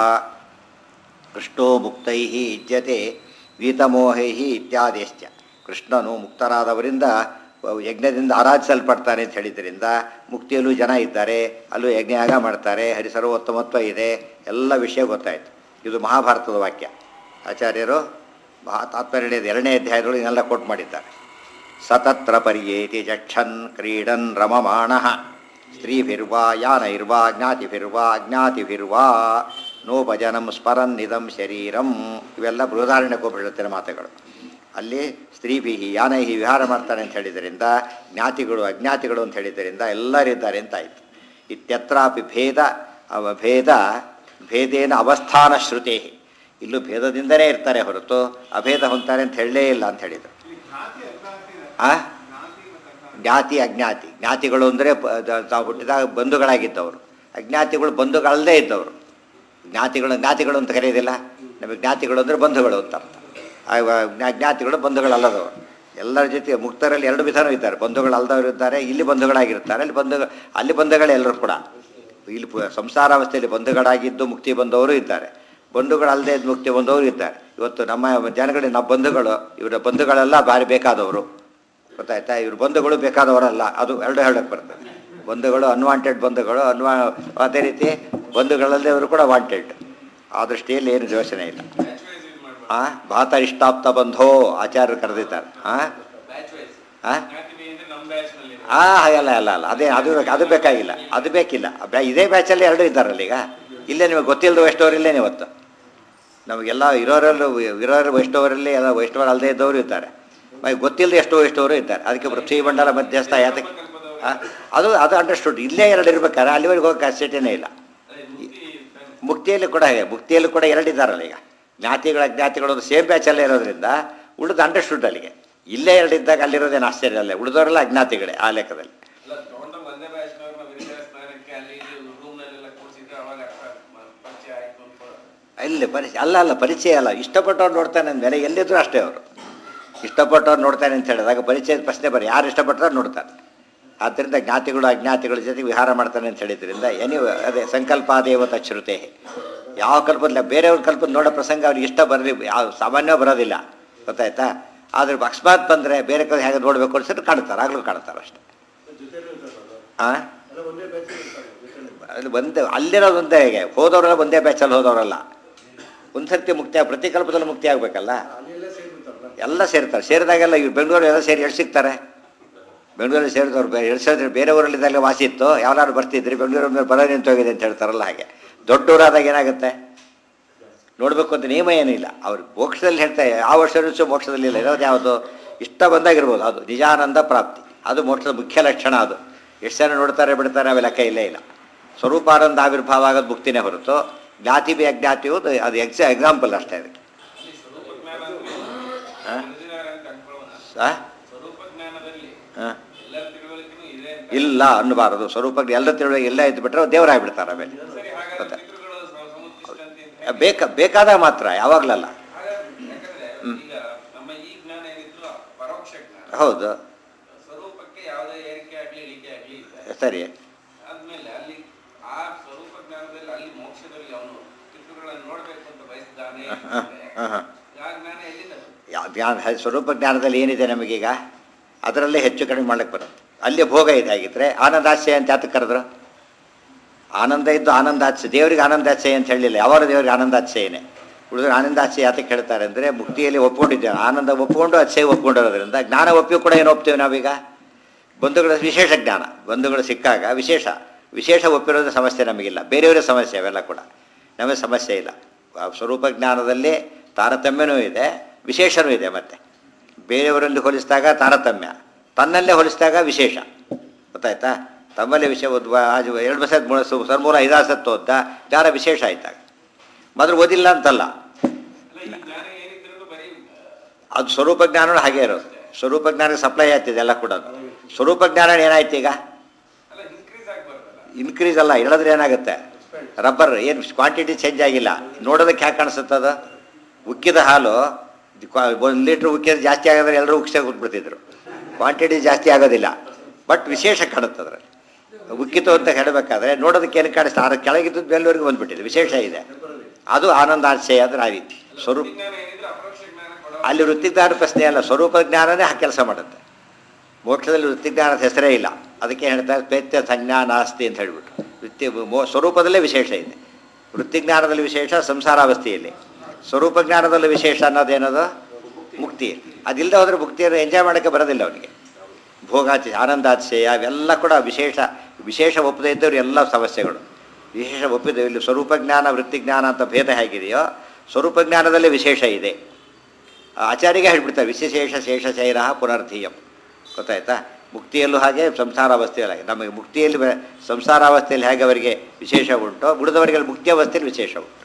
ಕೃಷ್ಣೋ ಮುಕ್ತೈ ಇಜ್ಯತೆ ವೀತಮೋಹೈ ಇತ್ಯಾದಿಶ್ಚ. ಕೃಷ್ಣನು ಮುಕ್ತರಾದವರಿಂದ ಯಜ್ಞದಿಂದ ಆರಾಧಿಸಲ್ಪಡ್ತಾನೆ ಅಂತ ಹೇಳಿದ್ರಿಂದ ಮುಕ್ತಿಯಲ್ಲೂ ಜನ ಇದ್ದಾರೆ, ಅಲ್ಲೂ ಯಜ್ಞಯಾಗ ಮಾಡ್ತಾರೆ, ಹರಿಸರ್ವೋತ್ತಮತ್ವ ಇದೆ, ಎಲ್ಲ ವಿಷಯ ಗೊತ್ತಾಯಿತು. ಇದು ಮಹಾಭಾರತದ ವಾಕ್ಯ. ಆಚಾರ್ಯರು ತಾತ್ಪರ್ಯದ 2ನೇ ಅಧ್ಯಾಯದೊಳಗೆ ಇದನ್ನೆಲ್ಲ ಕೋಟ್ ಮಾಡಿದ್ದಾರೆ. ಸತತ್ರ ಪರ್ಯೇತಿ ಜಕ್ಷನ್ ಕ್ರೀಡನ್ ರಮಮಾಣಃ ಸ್ತ್ರೀಭಿರ್ವಾ ಯಾನೈರ್ವಾ ಜ್ಞಾತಿಭಿರ್ವಾ ಅಜ್ಞಾತಿಭಿರ್ವಾ ನೋಪಜನಂ ಸ್ಮರನ್ ನಿದಂ ಶರೀರಂ. ಇವೆಲ್ಲ ಬೃಹದಾರಣ್ಯಕೋಪನಿಷತ್ತಿನ ಮಾತುಗಳು. ಅಲ್ಲಿ ಸ್ತ್ರೀಭಿಹಿ ಯಾನೈಹಿ ವಿಹಾರ ಮಾಡ್ತಾನೆ ಅಂತ ಹೇಳಿದ್ದರಿಂದ, ಜ್ಞಾತಿಗಳು ಅಜ್ಞಾತಿಗಳು ಅಂತ ಹೇಳಿದ್ದರಿಂದ ಎಲ್ಲರಿದ್ದಾರೆ ಅಂತಾಯಿತು. ಇತ್ಯತ್ರಾಪಿ ಭೇದೇನ ಅವಸ್ಥಾನ ಶ್ರುತೇ. ಇಲ್ಲೂ ಭೇದದಿಂದನೇ ಇರ್ತಾರೆ ಹೊರತು ಅಭೇದ ಹೊಂತಾರೆ ಅಂತ ಹೇಳಲೇ ಇಲ್ಲ ಅಂತ ಹೇಳಿದರು. ಜ್ಞಾತಿ ಅಜ್ಞಾತಿ. ಜ್ಞಾತಿಗಳು ಅಂದರೆ ತಾವು ಹುಟ್ಟಿದಾಗ ಬಂಧುಗಳಾಗಿದ್ದವರು, ಅಜ್ಞಾತಿಗಳು ಬಂಧುಗಳಲ್ಲದೇ ಇದ್ದವರು. ಜ್ಞಾತಿಗಳು ಅಂತ ಕರೆಯೋದಿಲ್ಲ. ನಮಗೆ ಜ್ಞಾತಿಗಳು ಅಂದರೆ ಬಂಧುಗಳು ಅಂತ ಅರ್ಥ. ಜ್ಞಾತಿಗಳು ಬಂಧುಗಳಲ್ಲದವರು. ಎಲ್ಲರ ಜೊತೆ ಮುಕ್ತರಲ್ಲಿ 2 ವಿಧನೂ ಇದ್ದಾರೆ. ಬಂಧುಗಳಲ್ಲದವರು ಇದ್ದಾರೆ, ಇಲ್ಲಿ ಬಂಧುಗಳಾಗಿರ್ತಾರೆ. ಅಲ್ಲಿ ಬಂಧುಗಳೆಲ್ಲರೂ ಕೂಡ. ಇಲ್ಲಿ ಸಂಸಾರಾವಸ್ಥೆಯಲ್ಲಿ ಬಂಧುಗಳಾಗಿದ್ದು ಮುಕ್ತಿ ಬಂದವರು ಇದ್ದಾರೆ, ಬಂಧುಗಳಲ್ಲದೆ ಮುಕ್ತಿ ಬಂದವರು ಇದ್ದಾರೆ. ಇವತ್ತು ನಮ್ಮ ಜನಗಳಿಗೆ ನಮ್ಮ ಬಂಧುಗಳು ಇವರ ಬಂಧುಗಳೆಲ್ಲ ಭಾರಿ ಬೇಕಾದವರು, ಗೊತ್ತಾಯ್ತಾ? ಇವ್ರ ಬಂಧುಗಳು ಬೇಕಾದವರಲ್ಲ, ಅದು ಎರಡು ಹೇಳಕ್ಕೆ ಬರ್ತದೆ. ಬಂಧುಗಳು ಅನ್ವಾಂಟೆಡ್ ಬಂಧುಗಳು, ಅದೇ ರೀತಿ ಬಂಧುಗಳಲ್ಲದೆ ಅವರು ಕೂಡ ವಾಂಟೆಡ್. ಆ ದೃಷ್ಟಿಯಲ್ಲಿ ಏನು ಯೋಚನೆ ಇಲ್ಲ. ಭಾತ ಇಷ್ಟಾಪ್ತ ಬಂಧೋ ಆಚಾರ್ಯರು ಕರೆದಿದ್ದಾರೆ. ಅಲ್ಲ ಅಲ್ಲ ಅಲ್ಲ, ಅದೇ ಅದು ಬೇಕಾಗಿಲ್ಲ, ಅದು ಬೇಕಿಲ್ಲ. ಇದೇ ಬ್ಯಾಚಲ್ಲಿ ಎರಡು ಇದ್ದಾರಲ್ಲ ಈಗ. ಇಲ್ಲೇ ನಿಮಗೆ ಗೊತ್ತಿಲ್ಲದ ವೈಷ್ಣವರು ಇಲ್ಲೇನೆ ಇವತ್ತು. ನಮಗೆಲ್ಲ ಇರೋರು ವೈಷ್ಣವರಲ್ಲಿ ಎಲ್ಲ ವೈಷ್ಣವರು ಅಲ್ಲದೆ ಇದ್ದವರು ಇದ್ದಾರೆ, ಗೊತ್ತಿಲ್ಲದೆ ಎಷ್ಟೋ ಇದ್ದಾರೆ. ಅದಕ್ಕೆ ಪೃಥ್ವಿಮಂಡಲ ಮಧ್ಯಸ್ಥ ಯಾತಕ್ಕೆ ಅದು ಅಂಡರ್ಸ್ಟುಡ್. ಇಲ್ಲೇ ಎರಡು ಇರ್ಬೇಕಾದ್ರೆ ಅಲ್ಲಿವರೆಗೆ ಹೋಗಕ್ಕೆ ಅಸೆಟೇನೇ ಇಲ್ಲ. ಮುಕ್ತಿಯಲ್ಲಿ ಕೂಡ ಹೇಗೆ, ಮುಕ್ತಿಯಲ್ಲೂ ಕೂಡ ಎರಡಿದ್ದಾರಲ್ಲ ಈಗ. ಜ್ಞಾತಿಗಳು ಅಜ್ಞಾತಿಗಳು ಒಂದು ಸೇಮ್ ಬ್ಯಾಚಲ್ಲೇ ಇರೋದ್ರಿಂದ ಉಳಿದು ಅಂಡರ್ಸ್ಟುಡ್ ಅಲ್ಲಿಗೆ. ಇಲ್ಲೇ ಎರಡಿದ್ದಾಗ ಅಲ್ಲಿರೋದೇನು ಆಶ್ಚರ್ಯ ಅಲ್ಲ, ಉಳಿದವರೆಲ್ಲ ಅಜ್ಞಾತಿಗಳೇ ಆ ಲೆಕ್ಕದಲ್ಲಿ. ಇಲ್ಲಿ ಪರಿಚಯ ಅಲ್ಲ ಪರಿಚಯ ಅಲ್ಲ, ಇಷ್ಟಪಟ್ಟವ್ರು ನೋಡ್ತಾನೆ ಅಂದಮೇಲೆ ಎಲ್ಲಿದ್ರು ಅಷ್ಟೇ. ಅವರು ಇಷ್ಟಪಟ್ಟವ್ರು ನೋಡ್ತಾನೆ ಅಂತ ಹೇಳಿದಾಗ ಪರಿಚಯದ ಪ್ರಶ್ನೆ ಬರೀ ಯಾರು ಇಷ್ಟಪಟ್ಟವ್ರು ನೋಡ್ತಾರೆ. ಆದ್ದರಿಂದ ಜ್ಞಾತಿಗಳು ಅಜ್ಞಾತಿಗಳ ಜೊತೆಗೆ ವಿಹಾರ ಮಾಡ್ತಾನೆ ಅಂತ ಹೇಳಿದ್ರಿಂದ ಅದೇ ಸಂಕಲ್ಪಾದೇವತ ಶ್ರುತೆ. ಯಾವ ಕಲ್ಪದ ಬೇರೆಯವ್ರ ಕಲ್ಪದ ನೋಡೋ ಪ್ರಸಂಗ ಅವ್ರಿಗೆ ಇಷ್ಟ ಬರಲಿ, ಯಾವ ಸಾಮಾನ್ಯ ಬರೋದಿಲ್ಲ, ಗೊತ್ತಾಯ್ತಾ? ಆದರೆ ಅಕಸ್ಮಾತ್ ಬಂದರೆ ಬೇರೆ ಕಡೆ ಹೇಗೆ ನೋಡಬೇಕು ಅನ್ಸಿಟ್ಟು ಕಾಣ್ತಾರೆ, ಆಗಲೂ ಕಾಣ್ತಾರೆ ಅಷ್ಟೆ. ಅಲ್ಲಿ ಅಲ್ಲಿರೋದು ಒಂದೇ, ಹೇಗೆ ಹೋದವರೆಲ್ಲ ಒಂದೇ ಬ್ಯಾಚಲ್ಲಿ ಹೋದವರಲ್ಲ. ಒಂದು ಸರ್ತಿ ಮುಕ್ತಿ ಪ್ರತಿಕಲ್ಪದಲ್ಲಿ ಮುಕ್ತಿ ಆಗಬೇಕಲ್ಲ, ಎಲ್ಲ ಸೇರ್ತಾರೆ. ಸೇರಿದಾಗೆಲ್ಲ ಇವ್ರು ಬೆಂಗಳೂರು ಎಲ್ಲ ಸೇರಿ ಎಲ್ಲಿ ಸಿಗ್ತಾರೆ? ಬೆಂಗಳೂರಲ್ಲಿ ಸೇರಿದವ್ರು ಎಳ್ಸೋದ್ರೆ ಬೇರೆಯವರಲ್ಲಿದ್ದಾಗ ವಾಸಿ ಇತ್ತು, ಯಾರು ಬರ್ತಿದ್ರಿ ಬೆಂಗಳೂರ ಮೇಲೆ ಬರೋ ನಿಂತೋಗಿದೆ ಅಂತ ಹೇಳ್ತಾರಲ್ಲ, ಹಾಗೆ ದೊಡ್ಡವರಾದಾಗ ಏನಾಗುತ್ತೆ ನೋಡಬೇಕು ಅಂತ ನಿಯಮ ಏನಿಲ್ಲ. ಅವ್ರು ಮೋಕ್ಷದಲ್ಲಿ ಹೇಳ್ತಾರೆ, ಯಾವ ವರ್ಷ ಮೋಕ್ಷದಲ್ಲಿ ಇಲ್ಲ, ಇರೋದು ಯಾವುದು ಇಷ್ಟ ಬಂದಾಗಿರ್ಬೋದು, ಅದು ನಿಜಾನಂದ ಪ್ರಾಪ್ತಿ, ಅದು ಮೋಕ್ಷದ ಮುಖ್ಯ ಲಕ್ಷಣ. ಅದು ಎಷ್ಟು ಜನ ನೋಡ್ತಾರೆ ಬಿಡ್ತಾರೆ ಅವೆ ಲೆಕ್ಕ ಇಲ್ಲೇ ಇಲ್ಲ. ಸ್ವರೂಪಾನಂದ ಆವಿರ್ಭಾವ ಆಗೋದು ಮುಕ್ತಿನೇ ಹೊರತು ಜ್ಞಾತಿ ಬಿ ಅಜ್ಞಾತಿಯು ಅದು ಎಕ್ಸಾಂಪಲ್ ಅಷ್ಟೇ. ಅದಕ್ಕೆ ಇಲ್ಲ ಅನ್ನಬಾರದು. ಸ್ವರೂಪ ಎಲ್ಲ ತಿಳುವಳಿಕೆ ಎಲ್ಲ ಇದ್ದು ಬಿಟ್ಟರೆ ದೇವರಾಗ್ಬಿಡ್ತಾರೆ ಆಮೇಲೆ. ಬೇಕಾದಾಗ ಮಾತ್ರ, ಯಾವಾಗಲಲ್ಲ. ಹೌದು ಸರಿ. ಜ್ಞಾನ ಸ್ವರೂಪ ಜ್ಞಾನದಲ್ಲಿ ಏನಿದೆ ನಮಗೀಗ ಅದರಲ್ಲೇ ಹೆಚ್ಚು ಕಡಿಮೆ ಮಾಡ್ಲಿಕ್ಕೆ ಬರುತ್ತೆ. ಅಲ್ಲಿ ಭೋಗ ಇದಾಗಿದ್ದರೆ ಆನಂದಾಶ್ರಯ ಅಂತ ಯಾತಕ್ಕೆ ಕರೆದ್ರು? ಆನಂದ ಇದ್ದು ಆನಂದಾಶ್ರಯ, ದೇವರಿಗೆ ಆನಂದಾಶ್ರಯ ಅಂತ ಹೇಳಲಿಲ್ಲ, ಯಾವಾಗ ದೇವರಿಗೆ ಆನಂದಾಶ್ರಯನೇ. ಉಳಿದ್ರೆ ಆನಂದಾಶ್ರಯ ಯಾತಕ್ಕೆ ಹೇಳ್ತಾರೆ ಅಂದರೆ ಮುಕ್ತಿಯಲ್ಲಿ ಒಪ್ಕೊಂಡಿದ್ದೇವೆ, ಆನಂದ ಒಪ್ಪಿಕೊಂಡು ಅಶ್ರಯ ಒಪ್ಕೊಂಡಿರೋದ್ರಿಂದ. ಜ್ಞಾನ ಒಪ್ಪಿ ಕೂಡ ಏನು ಒಪ್ತೀವಿ ನಾವೀಗ? ಬಂಧುಗಳ ವಿಶೇಷ ಜ್ಞಾನ, ಬಂಧುಗಳು ಸಿಕ್ಕಾಗ ವಿಶೇಷ ಒಪ್ಪಿರೋದ್ರ ಸಮಸ್ಯೆ ನಮಗಿಲ್ಲ. ಬೇರೆಯವರ ಸಮಸ್ಯೆ ಅವೆಲ್ಲ ಕೂಡ ನಮಗೆ ಸಮಸ್ಯೆ ಇಲ್ಲ. ಸ್ವರೂಪ ಜ್ಞಾನದಲ್ಲಿ ತಾರತಮ್ಯನೂ ಇದೆ, ವಿಶೇಷನೂ ಇದೆ. ಮತ್ತು ಬೇರೆಯವರಲ್ಲಿ ಹೋಲಿಸಿದಾಗ ತಾರತಮ್ಯ, ತನ್ನಲ್ಲೇ ಹೋಲಿಸಿದಾಗ ವಿಶೇಷ, ಗೊತ್ತಾಯ್ತಾ? ತಮ್ಮಲ್ಲೇ ವಿಷಯ ಎರಡು ಬಸ ಸರ್ಮೂಲ 5 ಸತ್ತು ಓದ್ದ ಜ್ಞಾನ ವಿಶೇಷ ಆಯ್ತಾಗ. ಮಾತ್ರ ಓದಿಲ್ಲ ಅಂತಲ್ಲ, ಅದು ಸ್ವರೂಪ ಜ್ಞಾನ ಹಾಗೆ ಇರೋದು. ಸ್ವರೂಪ ಜ್ಞಾನಕ್ಕೆ ಸಪ್ಲೈ ಆಗ್ತಿದೆ ಎಲ್ಲ ಕೂಡ. ಸ್ವರೂಪ ಜ್ಞಾನ ಏನಾಯ್ತು ಈಗ? ಇನ್ಕ್ರೀಸ್ ಅಲ್ಲ, ಇಳಿದ್ರೆ ಏನಾಗುತ್ತೆ? ರಬ್ಬರ್ ಏನು ಕ್ವಾಂಟಿಟಿ ಚೇಂಜ್ ಆಗಿಲ್ಲ, ನೋಡೋದಕ್ಕೆ ಹ್ಯಾಕೆ ಕಾಣಿಸುತ್ತದ? ಉಕ್ಕಿದ ಹಾಲು 1 ಲೀಟ್ರ್ ಉಕ್ಕಿದ ಜಾಸ್ತಿ ಆಗಿದ್ರೆ ಎಲ್ಲರೂ ಉಕ್ಕಿಸೇ ಕೂತ್ಬಿಡ್ತಿದ್ರು, ಕ್ವಾಂಟಿಟಿ ಜಾಸ್ತಿ ಆಗೋದಿಲ್ಲ, ಬಟ್ ವಿಶೇಷ ಕಾಣುತ್ತದ್ರಲ್ಲಿ. ಉಕ್ಕಿತು ಅಂತ ಹೇಳಬೇಕಾದ್ರೆ ನೋಡೋದಕ್ಕೆ ಏನು ಕಾಣಿಸ್ತಾ, ಅದರ ಕೆಳಗಿದ್ದದ್ದು ಮೇಲ್ವರೆಗೂ ಬಂದುಬಿಟ್ಟಿದೆ, ವಿಶೇಷ ಇದೆ. ಅದು ಆನಂದಾಶ್ರಯ ಅಂದ್ರೆ ಆ ರೀತಿ. ಸ್ವರೂಪ ಅಲ್ಲಿ ವೃತ್ತಿಜ್ಞಾನ ಪ್ರಶ್ನೆ ಅಲ್ಲ, ಸ್ವರೂಪ ಜ್ಞಾನನೇ ಆ ಕೆಲಸ ಮಾಡುತ್ತೆ. ಮೋಕ್ಷದಲ್ಲಿ ವೃತ್ತಿಜ್ಞಾನದ ಹೆಸರೇ ಇಲ್ಲ, ಅದಕ್ಕೆ ಹೇಳ್ತಾರೆ ಪ್ರೇತ್ಯ ಸಂಜ್ಞಾ ನಾಸ್ತಿ ಅಂತ ಹೇಳ್ಬಿಟ್ಟು. ಸ್ವರೂಪದಲ್ಲೇ ವಿಶೇಷ ಇದೆ. ವೃತ್ತಿಜ್ಞಾನದಲ್ಲಿ ವಿಶೇಷ ಸಂಸಾರಾವಸ್ಥೆಯಲ್ಲಿ, ಸ್ವರೂಪ ಜ್ಞಾನದಲ್ಲಿ ವಿಶೇಷ ಅನ್ನೋದೇನದು ಮುಕ್ತಿ. ಅದಿಲ್ಲದೆ ಹೋದರೆ ಮುಕ್ತಿಯನ್ನು ಎಂಜಾಯ್ ಮಾಡೋಕ್ಕೆ ಬರೋದಿಲ್ಲ ಅವನಿಗೆ. ಭೋಗಾತಿ ಆನಂದಾತಿಶಯ ಅವೆಲ್ಲ ಕೂಡ ವಿಶೇಷ ಒಪ್ಪದೇ ಇದ್ದವರು ಎಲ್ಲ ಸಮಸ್ಯೆಗಳು. ವಿಶೇಷ ಒಪ್ಪಿದೆ. ಇಲ್ಲಿ ಸ್ವರೂಪ ಜ್ಞಾನ ವೃತ್ತಿಜ್ಞಾನ ಅಂತ ಭೇದ ಹೇಗಿದೆಯೋ ಸ್ವರೂಪ ಜ್ಞಾನದಲ್ಲಿ ವಿಶೇಷ ಇದೆ. ಆಚಾರ್ಯಗೆ ಹೇಳ್ಬಿಡ್ತಾರೆ ವಿಶೇಷ ಶೇಷಶೈರ ಪುನರ್ಧೀಯಂ, ಗೊತ್ತಾಯ್ತಾ? ಮುಕ್ತಿಯಲ್ಲೂ ಹಾಗೆ ಸಂಸಾರಾವಸ್ಥೆಯಲ್ಲಿ ಹಾಗೆ. ನಮಗೆ ಮುಕ್ತಿಯಲ್ಲಿ ಸಂಸಾರಾವಸ್ಥೆಯಲ್ಲಿ ಹೇಗೆ ಅವರಿಗೆ ವಿಶೇಷ ಉಂಟು, ಉಳಿದವರಿಗೆ ಮುಕ್ತಿ ಅವಸ್ಥೆಯಲ್ಲಿ ವಿಶೇಷ ಉಂಟು.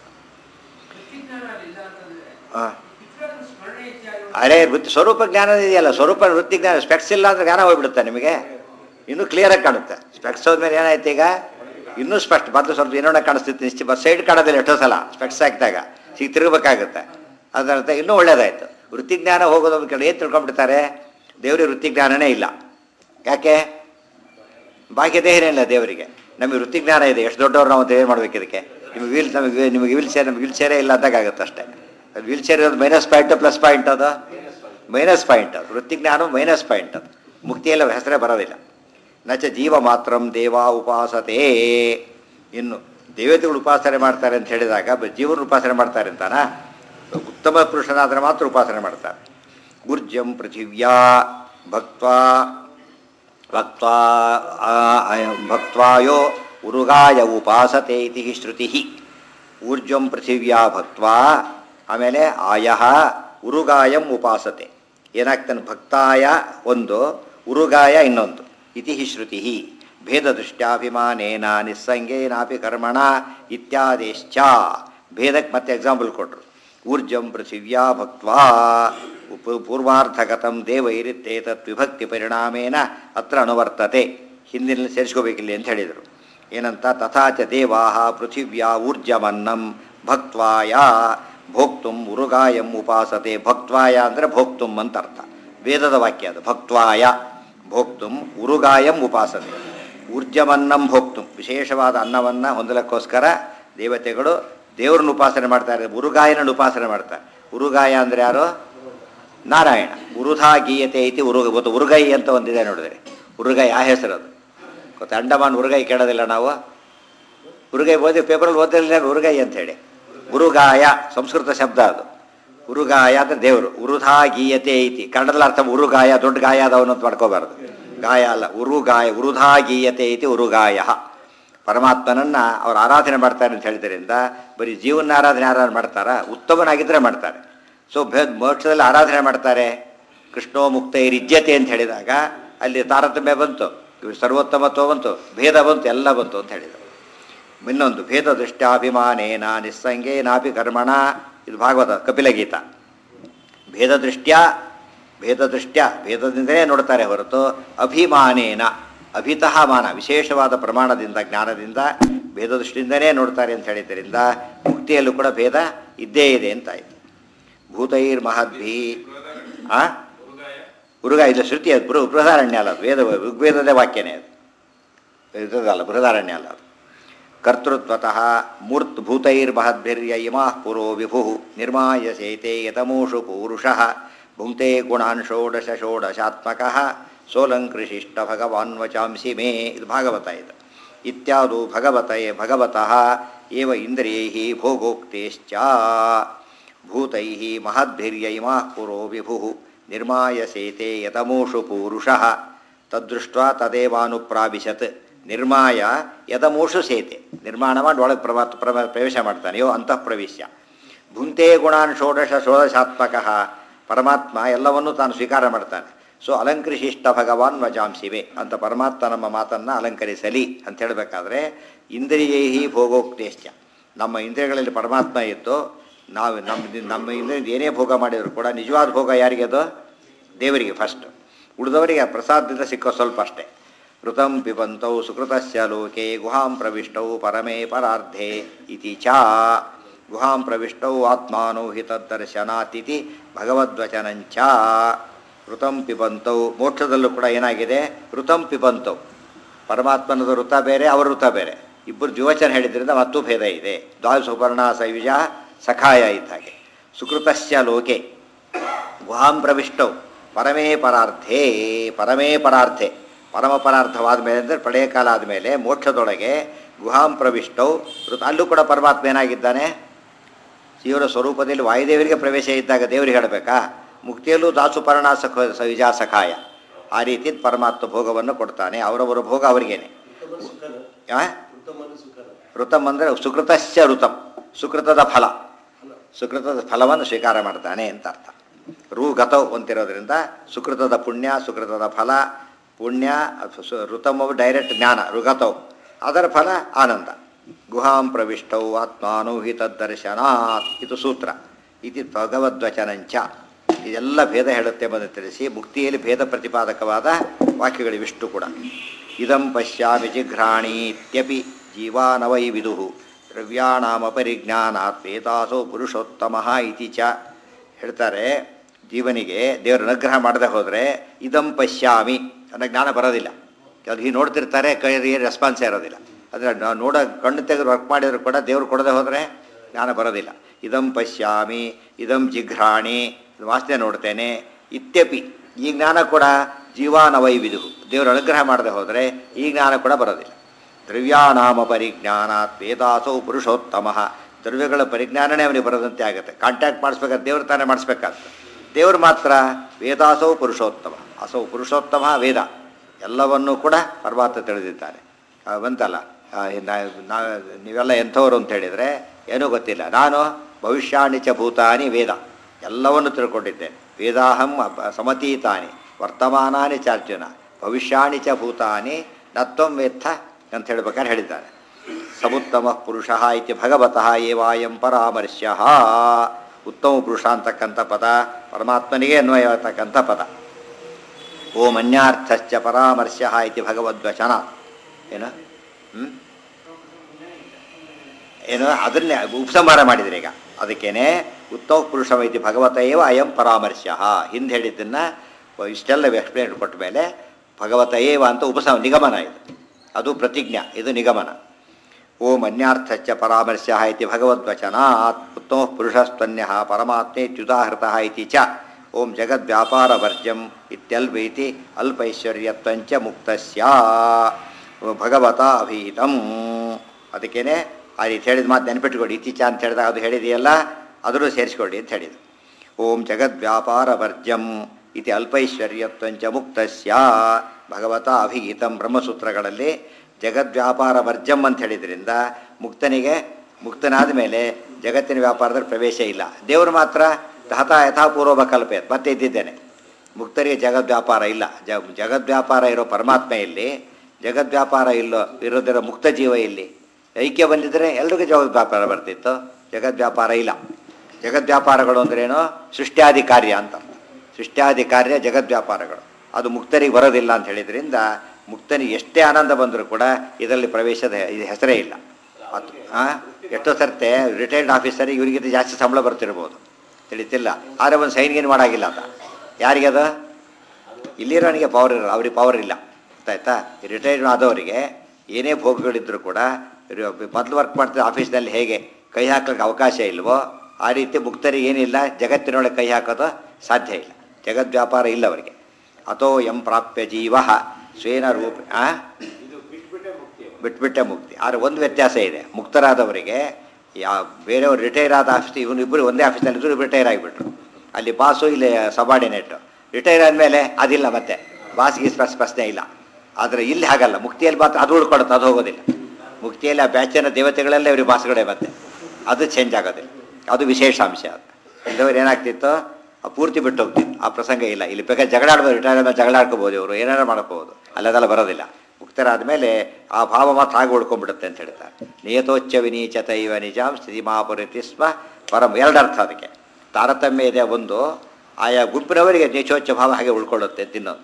ಅರೆ ಸ್ವರೂಪ ಜ್ಞಾನ ಇದೆಯಲ್ಲ, ಸ್ವರೂಪ ವೃತ್ತಿ ಜ್ಞಾನ. ಸ್ಪೆಕ್ಸ್ ಇಲ್ಲ ಅಂದರೆ ಜ್ಞಾನ ಹೋಗ್ಬಿಡುತ್ತೆ ನಿಮಗೆ, ಇನ್ನೂ ಕ್ಲಿಯರಾಗಿ ಕಾಣುತ್ತೆ. ಸ್ಪೆಕ್ಸ್ ಹೋದ್ಮೇಲೆ ಏನಾಯ್ತು ಈಗ ಇನ್ನೂ ಸ್ಪಷ್ಟ, ಮೊದಲು ಸ್ವಲ್ಪ ಏನೋ ಕಾಣಿಸ್ತಿತ್ತು ನಿಶ್ಚಿತ, ಸೈಡ್ ಕಾಣೋದಿಲ್ಲ ಎಷ್ಟೋ ಸಲ ಸ್ಪೆಕ್ಸ್ ಹಾಕಿದಾಗ ತಿರುಗಬೇಕಾಗುತ್ತೆ. ಅದರ್ಥ ಇನ್ನೂ ಒಳ್ಳೇದಾಯಿತು. ವೃತ್ತಿಜ್ಞಾನ ಹೋಗೋದು ಕಡೆ ಏನು ತಿಳ್ಕೊಂಡ್ಬಿಡ್ತಾರೆ, ದೇವರಿಗೆ ವೃತ್ತಿಜ್ಞಾನನೇ ಇಲ್ಲ. ಯಾಕೆ? ಬಾಹ್ಯ ದೇಹನೇ ಇಲ್ಲ ದೇವರಿಗೆ. ನಮಗೆ ವೃತ್ತಿಜ್ಞಾನ ಇದೆ, ಎಷ್ಟು ದೊಡ್ಡವ್ರು ನಾವು ಏನು ಮಾಡ್ಬೇಕು ಇದಕ್ಕೆ? ನಿಮಗೆ ವೀಲ್ ಚೇರ್ ನಮಗೆ ವೀಲ್ ಚೇರೇ ಇಲ್ಲ ಅಂದಾಗುತ್ತೆ ಅಷ್ಟೇ. ಅದು ವೀಲ್ ಚೇರ್ ಇರೋದು ಮೈನಸ್ ಪಾಯಿಂಟ್ ಪ್ಲಸ್ ಪಾಯಿಂಟ್ ಅದು ಮೈನಸ್ ಪಾಯಿಂಟ್, ಅದು ವೃತ್ತಿಜ್ಞಾನ ಮೈನಸ್ ಪಾಯಿಂಟ್, ಅದು ಮುಕ್ತಿಯಲ್ಲ ಹೆಸರೇ ಬರೋದಿಲ್ಲ. ನಚ ಜೀವ ಮಾತ್ರ ದೇವ ಉಪಾಸತೆ. ಇನ್ನು ದೇವತೆಗಳು ಉಪಾಸನೆ ಮಾಡ್ತಾರೆ ಅಂತ ಹೇಳಿದಾಗ ಜೀವನ ಉಪಾಸನೆ ಮಾಡ್ತಾರೆ ಅಂತಾನ? ಉತ್ತಮ ಪುರುಷನಾದರೆ ಮಾತ್ರ ಉಪಾಸನೆ ಮಾಡ್ತಾರೆ. ಊರ್ಜಂ ಪೃಥಿವ್ಯಾ ಭಕ್ತ್ವಾ ಭಕ್ತ್ವಾ ಭಕ್ತ್ವಾಯೋ ಉರುಗಾಯ ಉಪಾಸತೆ ಇತಿ ಶ್ರುತಿ. ಊರ್ಜಂ ಪೃಥಿವ್ಯಾ ಭಕ್ತ್ವಾ, ಆಮೇಲೆ ಆಯಃ ಉರುಗಾಯಂ ಉಪಾಸತೆ. ಏನಾಗ್ತಾನೆ? ಭಕ್ತಾಯ ಒಂದು, ಉರುಗಾಯ ಇನ್ನೊಂದು. ಇತಿ ಶ್ರುತಿ ಭೇದದೃಷ್ಟ್ಯಾಭಿಮಾನೇನ ನಿಸ್ಸಂಗೇನಾಪಿ ಕರ್ಮಣ ಇತ್ಯಾದೇಶ್ಚ. ಭೇದಕ್ಕೆ ಮತ್ತೆ ಎಕ್ಸಾಂಪಲ್ ಕೊಟ್ಟರು. ಊರ್ಜಂ ಪೃಥಿವ್ಯಾ ಭಕ್ತ್ವಾ ಪೂರ್ವಾರ್ಧಗತಂ ದೇವೈರಿತ್ತೇತತ್ ವಿಭಕ್ತಿ ಪರಿಣಾಮೇನ ಅತ್ರ ಅನುವರ್ತತೆ. ಹಿಂದಿನಲ್ಲಿ ಸೇರಿಸ್ಕೋಬೇಕಿಲ್ಲ ಅಂತ ಹೇಳಿದರು. ಏನಂತ? ತಥಾಚ ದೇವಾಹ ಪೃಥಿವ್ಯಾ ಊರ್ಜಮನ್ನಂ ಭಕ್ತ್ವಾಯ ಭೋಕ್ತುಂ ಉರುಗಾಯಂ ಉಪಾಸತೆ. ಭಕ್ತ್ವಾಯ ಅಂದರೆ ಭೋಕ್ತುಂ ಅಂತ ಅರ್ಥ. ವೇದದ ವಾಕ್ಯ ಅದು. ಭಕ್ತ್ವಾಯ ಭೋಕ್ತುಂ ಉರುಗಾಯಂ ಉಪಾಸತೆ. ಊರ್ಜಮನ್ನಂ ಭೋಕ್ತುಂ, ವಿಶೇಷವಾದ ಅನ್ನವನ್ನು ಹೊಂದಲಕ್ಕೋಸ್ಕರ ದೇವತೆಗಳು ದೇವ್ರನ್ನ ಉಪಾಸನೆ ಮಾಡ್ತಾರೆ, ಉರುಗಾಯನ ಉಪಾಸನೆ ಮಾಡ್ತಾರೆ. ಉರುಗಾಯ ಅಂದರೆ ಯಾರು? ನಾರಾಯಣ. ಉರುಧಾ ಗೀಯತೆ ಐತಿ ಉರುಗೈ ಅಂತ ಒಂದಿದೆ ನೋಡಿದ್ರೆ. ಉರುಗೈ ಆ ಹೆಸರದು ಗೊತ್ತಾ? ಅಂಡಮಾನ್ ಉರುಗೈ ಕೇಳೋದಿಲ್ಲ ನಾವು. ಉರುಗೈ ಓದಿ ಪೇಪರಲ್ಲಿ ಓದಿಲ್ಲ ಉರುಗೈ ಅಂಥೇಳಿ. ಉರುಗಾಯ ಸಂಸ್ಕೃತ ಶಬ್ದ ಅದು. ಉರುಗಾಯ ಅಂದರೆ ದೇವರು. ಉರುಧಾ ಗೀಯತೆ ಐತಿ ಕನ್ನಡದಲ್ಲಿ ಅರ್ಥ ಉರುಗಾಯ, ದೊಡ್ಡ ಗಾಯ ಆದವನು ಅಂತ ಮಾಡ್ಕೋಬಾರ್ದು. ಗಾಯ ಅಲ್ಲ, ಉರುಗಾಯ. ಉರುಧಾ ಗೀಯತೆ ಐತಿ ಉರುಗಾಯ. ಪರಮಾತ್ಮನನ್ನು ಅವ್ರು ಆರಾಧನೆ ಮಾಡ್ತಾರೆ ಅಂತ ಹೇಳಿದ್ರಿಂದ ಬರೀ ಜೀವನ ಆರಾಧನೆ ಮಾಡ್ತಾರಾ? ಉತ್ತಮನಾಗಿದ್ದರೆ ಮಾಡ್ತಾರೆ. ಸೊ ಮೋಕ್ಷದಲ್ಲಿ ಆರಾಧನೆ ಮಾಡ್ತಾರೆ. ಕೃಷ್ಣೋ ಮುಕ್ತೈರಿಜ್ಯತೆ ಅಂತ ಹೇಳಿದಾಗ ಅಲ್ಲಿ ತಾರತಮ್ಯ ಬಂತು, ಸರ್ವೋತ್ತಮತ್ವ ಬಂತು, ಭೇದ ಬಂತು, ಎಲ್ಲ ಬಂತು ಅಂತ ಹೇಳಿದರು. ಇನ್ನೊಂದು ಭೇದ ದೃಷ್ಟ್ಯಾಭಿಮಾನೇನ ನಿಸ್ಸಂಗೇನಾಪಿ ಕರ್ಮಣ. ಇದು ಭಾಗವತ ಕಪಿಲಗೀತ. ಭೇದದಿಂದಲೇ ನೋಡ್ತಾರೆ ಹೊರತು ಅಭಿಮಾನೇನ, ಅಭಿತಃ ಮಾನ, ವಿಶೇಷವಾದ ಪ್ರಮಾಣದಿಂದ ಜ್ಞಾನದಿಂದ ಭೇದದೃಷ್ಟಿಯಿಂದಲೇ ನೋಡ್ತಾರೆ ಅಂತ ಹೇಳಿದ್ದರಿಂದ ಮುಕ್ತಿಯಲ್ಲೂ ಕೂಡ ಭೇದ ಇದ್ದೇ ಇದೆ ಅಂತಾಯಿತು. ಭೂತೈರ್ ಮಹದ್ಭಿ ಉರುಗ ಇದು ಶ್ರುತಿ, ಅದು ಬೃಹದಾರಣ್ಯ ಅಲ್ಲ, ಅದು ಋಗ್ವೇದದ ವಾಕ್ಯನೇ ಅದು. ಇದಲ್ಲ, ಬೃಹದಾರಣ್ಯ ಅಲ್ಲ ಅದು. ಕರ್ತೃತ್ವತಃ ಮೂರ್ತ್ ಭೂತೈರ್ ಮಹದ್ಭಿರ್ಯ ಇಮಾಃ ಪುರೋ ವಿಭು ನಿರ್ಮಾಯಸೇತೆ ಯತಮೂಷು ಪೂರುಷಃ ಭುಂಕ್ತೆ ಗುಣಾನ್ ಷೋಡಶ ಷೋಡಶಾತ್ಮಕಃ ಸೋಲಂಕೃಶಿಷ್ಟ ಭಗವಾನ್ ವಚಾಂಸಿ ಮೇ. ಇದು ಭಾಗವತ ಇದು. ಇತ್ಯಾದು ಭಗವತಃ ಏವ ಇಂದ್ರಿಯೈಃ ಭೋಗೋಕ್ತೇಶ್ಚ. ಭೂತೈಃ ಮಹದ್ಭಿರ್ಯ ಇಮಾಃ ಪುರೋ ವಿಭು ನಿರ್ಮಾಯಸೇತೆ ಯತಮೂಷು ಪೂರುಷಃ ತದ್ದೃಷ್ಟ್ವಾ ತದೇವಾನುಪ್ರಾವಿಶತ್. ನಿರ್ಮಾಯ ಯದಮೂಷು ಸೇತೆ, ನಿರ್ಮಾಣ ಮಾಡಿ ಒಳಗೆ ಪ್ರವೇಶ ಮಾಡ್ತಾನೆ. ಯೋ ಅಂತಃ ಪ್ರವೇಶ್ಯ. ಭುಂಕ್ತೆ ಗುಣಾನ್ ಷೋಡಶಾತ್ಮಕಃ, ಪರಮಾತ್ಮ ಎಲ್ಲವನ್ನೂ ತಾನು ಸ್ವೀಕಾರ ಮಾಡ್ತಾನೆ. ಸೊ ಅಲಂಕೃಶಿಷ್ಟ ಭಗವಾನ್ ವಜಾಂಸಿವೆ ಅಂತ ಪರಮಾತ್ಮ ನಮ್ಮ ಮಾತನ್ನು ಅಲಂಕರಿಸಲಿ ಅಂತ ಹೇಳಬೇಕಾದ್ರೆ ಇಂದ್ರಿಯೈಹಿ ಭೋಗೋಕ್ತೇಶ್ಚ. ನಮ್ಮ ಇಂದ್ರಿಯಗಳಲ್ಲಿ ಪರಮಾತ್ಮ ಇತ್ತು. ನಾವು ನಮ್ಮ ಇಂದ್ರಿಯಿಂದ ಏನೇ ಭೋಗ ಮಾಡಿದರೂ ಕೂಡ ನಿಜವಾದ ಭೋಗ ಯಾರಿಗೆ? ಅದು ದೇವರಿಗೆ ಫಸ್ಟ್. ಉಳಿದವರಿಗೆ ಪ್ರಸಾದದಿಂದ ಸಿಕ್ಕೋ ಸ್ವಲ್ಪ ಅಷ್ಟೇ. ಋತಂ ಪಿಬಂತೌ ಸುಕೃತಸ್ಯ ಲೋಕೆ ಗುಹಾಂ ಪ್ರವಿಷ್ಟೌ ಪರಮೇ ಪರಾರ್ಧೆ ಇತಿ ಚ. ಗುಹಾಂ ಪ್ರವಿಷ್ಟೌ ಆತ್ಮಾನೋ ಹಿ ತದ್ದರ್ಶನಾತಿಥಿ ಭಗವದ್ವಚನಂಚ. ಋತಂ ಪಿಬಂತೌ, ಮೋಕ್ಷದಲ್ಲೂ ಕೂಡ ಏನಾಗಿದೆ? ಋತಂ ಪಿಬಂತೌ, ಪರಮಾತ್ಮನದ ಋತ ಬೇರೆ, ಅವರ ಋತ ಬೇರೆ. ಇಬ್ಬರು ದ್ವಿವಚನ ಹೇಳಿದ್ರಿಂದ ಮತ್ತೂ ಭೇದ ಇದೆ. ದ್ವಾದಶ ಸುಪರ್ಣ ಸೈವಿಜ ಸಖಾಯ ಇದ್ದ ಹಾಗೆ. ಸುಕೃತಸ್ಯ ಲೋಕೆ ಗುಹಾಂ ಪ್ರವಿಷ್ಟೌ ಪರಮೇ ಪರಾರ್ಧೆ. ಪರಮೇ ಪರಾರ್ಧೆ, ಪರಮ ಪರಾರ್ಥವಾದ ಮೇಲೆ ಅಂದರೆ ಪ್ರಳಯ ಕಾಲ ಆದಮೇಲೆ ಮೋಕ್ಷದೊಳಗೆ ಗುಹಾಂ ಪ್ರವಿಷ್ಟೌ ಋತ. ಅಲ್ಲೂ ಕೂಡ ಪರಮಾತ್ಮ ಏನಾಗಿದ್ದಾನೆ? ಜೀವನ ಸ್ವರೂಪದಲ್ಲಿ ವಾಯುದೇವರಿಗೆ ಪ್ರವೇಶ ಇದ್ದಾಗ ದೇವರಿಗೆ ಹೇಳಬೇಕಾ? ಮುಕ್ತಿಯಲ್ಲೂ ದಾಸುಪರ್ಣ ಸವಿಜಾ ಸಖಾಯ. ಆ ರೀತಿ ಪರಮಾತ್ಮ ಭೋಗವನ್ನು ಕೊಡ್ತಾನೆ. ಅವರವರ ಭೋಗ ಅವರಿಗೇನೆ. ಋತಮ್ ಅಂದರೆ ಸುಕೃತಶ್ಚ ಋತಮ್, ಸುಕೃತದ ಫಲ, ಸುಕೃತದ ಫಲವನ್ನು ಸ್ವೀಕಾರ ಮಾಡ್ತಾನೆ ಅಂತ ಅರ್ಥ. ಋಗತೌ ಅಂತಿರೋದ್ರಿಂದ ಸುಕೃತದ ಪುಣ್ಯ, ಸುಕೃತದ ಫಲ. ಪುಣ್ಯ ಋತಮವು ಡೈರೆಕ್ಟ್ ಜ್ಞಾನ, ಋಗತೌ ಅದರ ಫಲ ಆನಂದ. ಗುಹಾಂ ಪ್ರವಿಷ್ಟೌ ಆತ್ಮಾನೋ ಹಿ ತದ್ದರ್ಶನಾತ್. ಇದು ಸೂತ್ರ. ಇದು ಭಗವದ್ವಚನಂಚ. ಇದೆಲ್ಲ ಭೇದ ಹೇಳುತ್ತೆ ಬಂದು ತಿಳಿಸಿ ಮುಕ್ತಿಯಲ್ಲಿ ಭೇದ ಪ್ರತಿಪಾದಕವಾದ ವಾಕ್ಯಗಳಿವಿಷ್ಟು ಕೂಡ. ಇದಂ ಪಶ್ಯಾಮಿ ಜಿಘ್ರಾಣೀತ್ಯಪಿ ಜೀವಾನವೈ ವಿದುಹು ದ್ರವ್ಯಾಣಾಮಪರಿಜ್ಞಾನಾತ್ ವೇದಾಸೋ ಪುರುಷೋತ್ತಮಃ ಇತಿ ಚ. ಹೇಳ್ತಾರೆ, ಜೀವನಿಗೆ ದೇವರ ಅನುಗ್ರಹ ಮಾಡದೆ ಹೋದರೆ ಇದಂ ಪಶ್ಯಾಮಿ ಅನ್ನೋ ಜ್ಞಾನ ಬರೋದಿಲ್ಲ. ಅದು ಹೀಗೆ ನೋಡ್ತಿರ್ತಾರೆ, ಕೈ ರೆಸ್ಪಾನ್ಸೇ ಇರೋದಿಲ್ಲ. ಅಂದರೆ ನೋಡೋ ಕಣ್ಣು ತೆಗೆದು ವರ್ಕ್ ಮಾಡಿದ್ರು ಕೂಡ ದೇವ್ರು ಕೊಡದೆ ಹೋದರೆ ಜ್ಞಾನ ಬರೋದಿಲ್ಲ. ಇದಂ ಪಶ್ಯಾಮಿ, ಇದಂ ಜಿಘ್ರಾಣಿ, ವಾಸನೆ ನೋಡ್ತೇನೆ, ಇತ್ಯಪಿ ಈ ಜ್ಞಾನ ಕೂಡ ಜೀವಾನವೈ ವಿದು, ದೇವರು ಅನುಗ್ರಹ ಮಾಡದೆ ಹೋದರೆ ಈ ಜ್ಞಾನ ಕೂಡ ಬರೋದಿಲ್ಲ. ದ್ರವ್ಯಾನಾಮ ಪರಿಜ್ಞಾನಾತ್ ವೇದಾಸೌ ಪುರುಷೋತ್ತಮ, ದ್ರವ್ಯಗಳ ಪರಿಜ್ಞಾನನೇ ಅವನಿಗೆ ಬರೋದಂತೆ ಆಗುತ್ತೆ. ಕಾಂಟ್ಯಾಕ್ಟ್ ಮಾಡಿಸ್ಬೇಕಾದ್ರೆ ದೇವರು ತಾನೇ ಮಾಡಿಸ್ಬೇಕಾಗ್ತದೆ. ದೇವರು ಮಾತ್ರ ವೇದಾಸೌ ಪುರುಷೋತ್ತಮ, ಅಸೌ ಪುರುಷೋತ್ತಮ ವೇದ, ಎಲ್ಲವನ್ನೂ ಕೂಡ ಪರಮಾತ್ಮ ತಿಳಿದಿದ್ದಾನೆ. ಬಂತಲ್ಲ, ನೀವೆಲ್ಲ ಎಂಥವ್ರು ಅಂತ ಹೇಳಿದರೆ ಏನೂ ಗೊತ್ತಿಲ್ಲ, ನಾನು ಭವಿಷ್ಯಾಣಿ ಚ ಭೂತಾನಿ ವೇದ, ಎಲ್ಲವನ್ನು ತಿಳ್ಕೊಂಡಿದ್ದೇನೆ. ವೇದಾಹಂ ಸಮತೀತಾನಿ ವರ್ತಮಾನಾನಿ ಚಾರ್ಜುನ ಭವಿಷ್ಯಾಣಿ ಚ ಭೂತಾನಿ ನತ್ವಂ ವೇತ್ಥ ಅಂತ ಹೇಳ್ಬೇಕಾದ್ರೆ ಹೇಳಿದ್ದಾನೆ. ಸಮುತ್ತಮ ಪುರುಷ ಇತಿ ಭಗವತಃ ಏವಾಯಂ ಪರಾಮರ್ಶ್ಯ. ಉತ್ತಮ ಪುರುಷ ಅಂತಕ್ಕಂಥ ಪದ ಪರಮಾತ್ಮನಿಗೆ ಅನ್ವಯತಕ್ಕಂಥ ಪದ. ಓಂ ಅನ್ಯಾರ್ಥಶ್ಚ ಪರಾಮರ್ಶ್ಯ ಇತಿ ಭಗವದ್ವಚನ. ಏನು ಏನು ಅದನ್ನೇ ಉಪಸಂಹಾರ ಮಾಡಿದ್ರಿ ಈಗ. ಅದಕ್ಕೇನೆ ಉತ್ತಮ ಪುರುಷ ಇತಿ ಭಗವತ ಏವ ಅಯಂ ಪರಾಮರ್ಶ್ಯ. ಹಿಂದೆ ಹೇಳಿದ್ದನ್ನು ಇಷ್ಟೆಲ್ಲ ಎಕ್ಸ್ಪ್ಲೇನ್ ಕೊಟ್ಟ ಮೇಲೆ ಭಗವತ ಏವ ಅಂತ ನಿಗಮನ ಇದು. ಅದು ಪ್ರತಿಜ್ಞಾ, ಇದು ನಿಗಮನ. ಓಂ ಅನ್ಯಾರ್ಥಶ್ಚ ಪರಾಮರ್ಶ್ಯ ಇತಿ ಭಗವದ್ವಚನಾತ್ ಉತ್ತಮ ಪುರುಷಸ್ತ್ವನ್ಯ ಪರಮಾತ್ಮೇತ್ಯುದಾಹೃತ ಇತಿ ಚ. ಓಂ ಜಗದ್ವ್ಯಾಪಾರವರ್ಜಂ ಇತ್ಯಲ್ಪ ಇತಿ ಅಲ್ಪೈಶ್ವರ್ಯತ್ವಂಚ ಮುಕ್ತಸ್ಯ ಭಗವತ ಅಭೀತಂ. ಅದಕ್ಕೇನೆ ಆ ರೀತಿ ಹೇಳಿದ ಮಾತು ನೆನಪಿಟ್ಕೊಡಿ. ಇತ್ತೀಚ ಅಂತ ಹೇಳಿದಾಗ ಅದು ಹೇಳಿದೆಯಲ್ಲ, ಅದನ್ನು ಸೇರಿಸ್ಕೊಳ್ಳಿ ಅಂತ ಹೇಳಿದರು. ಓಂ ಜಗದ್ವ್ಯಾಪಾರವರ್ಜಂ ಇತಿ ಅಲ್ಪೈಶ್ವರ್ಯತ್ವಂಚ ಮುಕ್ತಸ್ಯ ಭಗವತ ಅಭಿಗೀತಂ. ಬ್ರಹ್ಮಸೂತ್ರಗಳಲ್ಲಿ ಜಗದ್ವ್ಯಾಪಾರ ವರ್ಜಂ ಅಂತ ಹೇಳಿದ್ರಿಂದ ಮುಕ್ತನಾದ ಮೇಲೆ ಜಗತ್ತಿನ ವ್ಯಾಪಾರದಲ್ಲಿ ಪ್ರವೇಶ ಇಲ್ಲ. ದೇವರು ಮಾತ್ರ ದಹತ ಯಥಾಪೂರ್ವ ಕಲ್ಪೆಯತ್ ಮತ್ತೆ ಇದ್ದಿದ್ದೇನೆ. ಮುಕ್ತರಿಗೆ ಜಗದ್ವ್ಯಾಪಾರ ಇಲ್ಲ. ಜಗದ್ವ್ಯಾಪಾರ ಇರೋ ಪರಮಾತ್ಮ ಇಲ್ಲಿ, ಜಗದ್ವ್ಯಾಪಾರ ಇರೋದಿರೋ ಮುಕ್ತ ಜೀವ ಇಲ್ಲಿ. ಐಕ್ಯ ಬಂದಿದ್ದರೆ ಎಲ್ರಿಗೂ ಜಗದ್ವ್ಯಾಪಾರ ಬರ್ತಿತ್ತು. ಜಗದ್ವ್ಯಾಪಾರ ಇಲ್ಲ. ಜಗದ್ವ್ಯಾಪಾರಗಳು ಅಂದ್ರೇನು? ಸೃಷ್ಟ್ಯಾದಿ ಕಾರ್ಯ ಅಂತ. ಸೃಷ್ಟ್ಯಾದಿ ಕಾರ್ಯ ಜಗದ್ವ್ಯಾಪಾರಗಳು. ಅದು ಮುಕ್ತರಿಗೆ ಬರೋದಿಲ್ಲ ಅಂತ ಹೇಳಿದ್ರಿಂದ ಮುಕ್ತನಿಗೆ ಎಷ್ಟೇ ಆನಂದ ಬಂದರೂ ಕೂಡ ಇದರಲ್ಲಿ ಪ್ರವೇಶದ ಹೆಸರೇ ಇಲ್ಲ. ಅದು ಎಷ್ಟೋ ಸರ್ತೆ ರಿಟೈರ್ಡ್ ಆಫೀಸರಿಗೆ ಇವರಿಗಿಂತ ಜಾಸ್ತಿ ಸಂಬಳ ಬರ್ತಿರ್ಬೋದು, ತಿಳಿತಿಲ್ಲ. ಆದರೆ ಒಂದು ಸೈನ್ಗೇನು ಮಾಡೋಂಗಿಲ್ಲ ಅಂತ. ಯಾರಿಗದು? ಇಲ್ಲಿರೋನಿಗೆ ಪವರ್ ಇರೋಲ್ಲ, ಅವ್ರಿಗೆ ಪವರ್ ಇಲ್ಲ. ಗೊತ್ತಾಯ್ತಾ? ರಿಟೈರ್ಡ್ ಆದವರಿಗೆ ಏನೇ ಭೋಗಗಳಿದ್ದರೂ ಕೂಡ ಮೊದಲು ವರ್ಕ್ ಮಾಡ್ತಿದ್ದ ಆಫೀಸ್ನಲ್ಲಿ ಹೇಗೆ ಕೈ ಹಾಕೋಕ್ಕೆ ಅವಕಾಶ ಇಲ್ವೋ ಆ ರೀತಿ ಮುಕ್ತರಿಗೆ ಏನಿಲ್ಲ, ಜಗತ್ತಿನೊಳಗೆ ಕೈ ಹಾಕೋದು ಸಾಧ್ಯ ಇಲ್ಲ. ಜಗದ್ವ್ಯಾಪಾರ ಇಲ್ಲ ಅವರಿಗೆ. ಅಥೋ ಎಂ ಪ್ರಾಪ್ಯ ಜೀವ ಸ್ವೇನ ರೂಪ ಬಿಟ್ಬಿಟ್ಟೆ ಮುಕ್ತಿ. ಆದರೆ ಒಂದು ವ್ಯತ್ಯಾಸ ಇದೆ. ಮುಕ್ತರಾದವರಿಗೆ ಬೇರೆಯವರು ರಿಟೈರ್ ಆದ ಆಫೀಸ್, ಇವನಿಬ್ಬರು ಒಂದೇ ಆಫೀಸ್ನಲ್ಲಿದ್ದರು, ರಿಟೈರ್ ಆಗಿಬಿಟ್ರು. ಅಲ್ಲಿ ಬಾಸು, ಇಲ್ಲಿ ಸಬಾರ್ಡಿನೇಟು. ರಿಟೈರ್ ಆದಮೇಲೆ ಅದಿಲ್ಲ, ಮತ್ತೆ ಬಾಸ್ಗೆ ಪ್ರಶ್ನೆ ಇಲ್ಲ. ಆದರೆ ಇಲ್ಲಿ ಹಾಗಲ್ಲ. ಮುಕ್ತಿಯಲ್ಲಿ ಮಾತ್ರ ಅದು ಉಳ್ಕೊಡುತ್ತೆ, ಅದು ಹೋಗೋದಿಲ್ಲ. ಮುಕ್ತಿಯಲ್ಲಿ ಆ ಬ್ಯಾಚಿನ ದೇವತೆಗಳೆಲ್ಲ ಇವ್ರಿಗೆ ಬಾಸ್ಗಳೇ, ಮತ್ತೆ ಅದು ಚೇಂಜ್ ಆಗೋದಿಲ್ಲ. ಅದು ವಿಶೇಷಾಂಶ. ಇಲ್ಲದವ್ರು ಏನಾಗ್ತಿತ್ತು, ಪೂರ್ತಿ ಬಿಟ್ಟು ಹೋಗ್ತಿತ್ತು. ಆ ಪ್ರಸಂಗ ಇಲ್ಲ. ಇಲ್ಲಿ ಬೇಕಾದ್ರೆ ಜಗಳ ಆಡ್ಬೋದು, ರಿಟೈರ್ ಆದ್ಮೇಲೆ ಜಗಳ ಆಡ್ಕೋಬೋದು, ಇವರು ಏನಾರು ಮಾಡ್ಕೋಬೋದು. ಅಲ್ಲದೆಲ್ಲ ಬರೋದಿಲ್ಲ. ಮುಕ್ತರಾದ ಮೇಲೆ ಆ ಭಾವ ಮಾತ್ರ ಹಾಗೆ ಉಳ್ಕೊಂಡ್ಬಿಡುತ್ತೆ ಅಂತ ಹೇಳ್ತಾರೆ. ನಿಯತೋಚ್ಚ ವಿನೀಚತೈವ ನಿಜಾಂ ಸ್ಥಿತಿಮಾಪುರತಿ ಸ್ಮ ಪರಂ. ಎರಡರ್ಥ ಅದಕ್ಕೆ. ತಾರತಮ್ಯ ಇದೆ ಒಂದು, ಆಯಾ ಗುಂಪಿನವರಿಗೆ ನೀಚೋಚ್ಚ ಭಾವ ಹಾಗೆ ಉಳ್ಕೊಳ್ಳುತ್ತೆ ತಿನ್ನೋದು.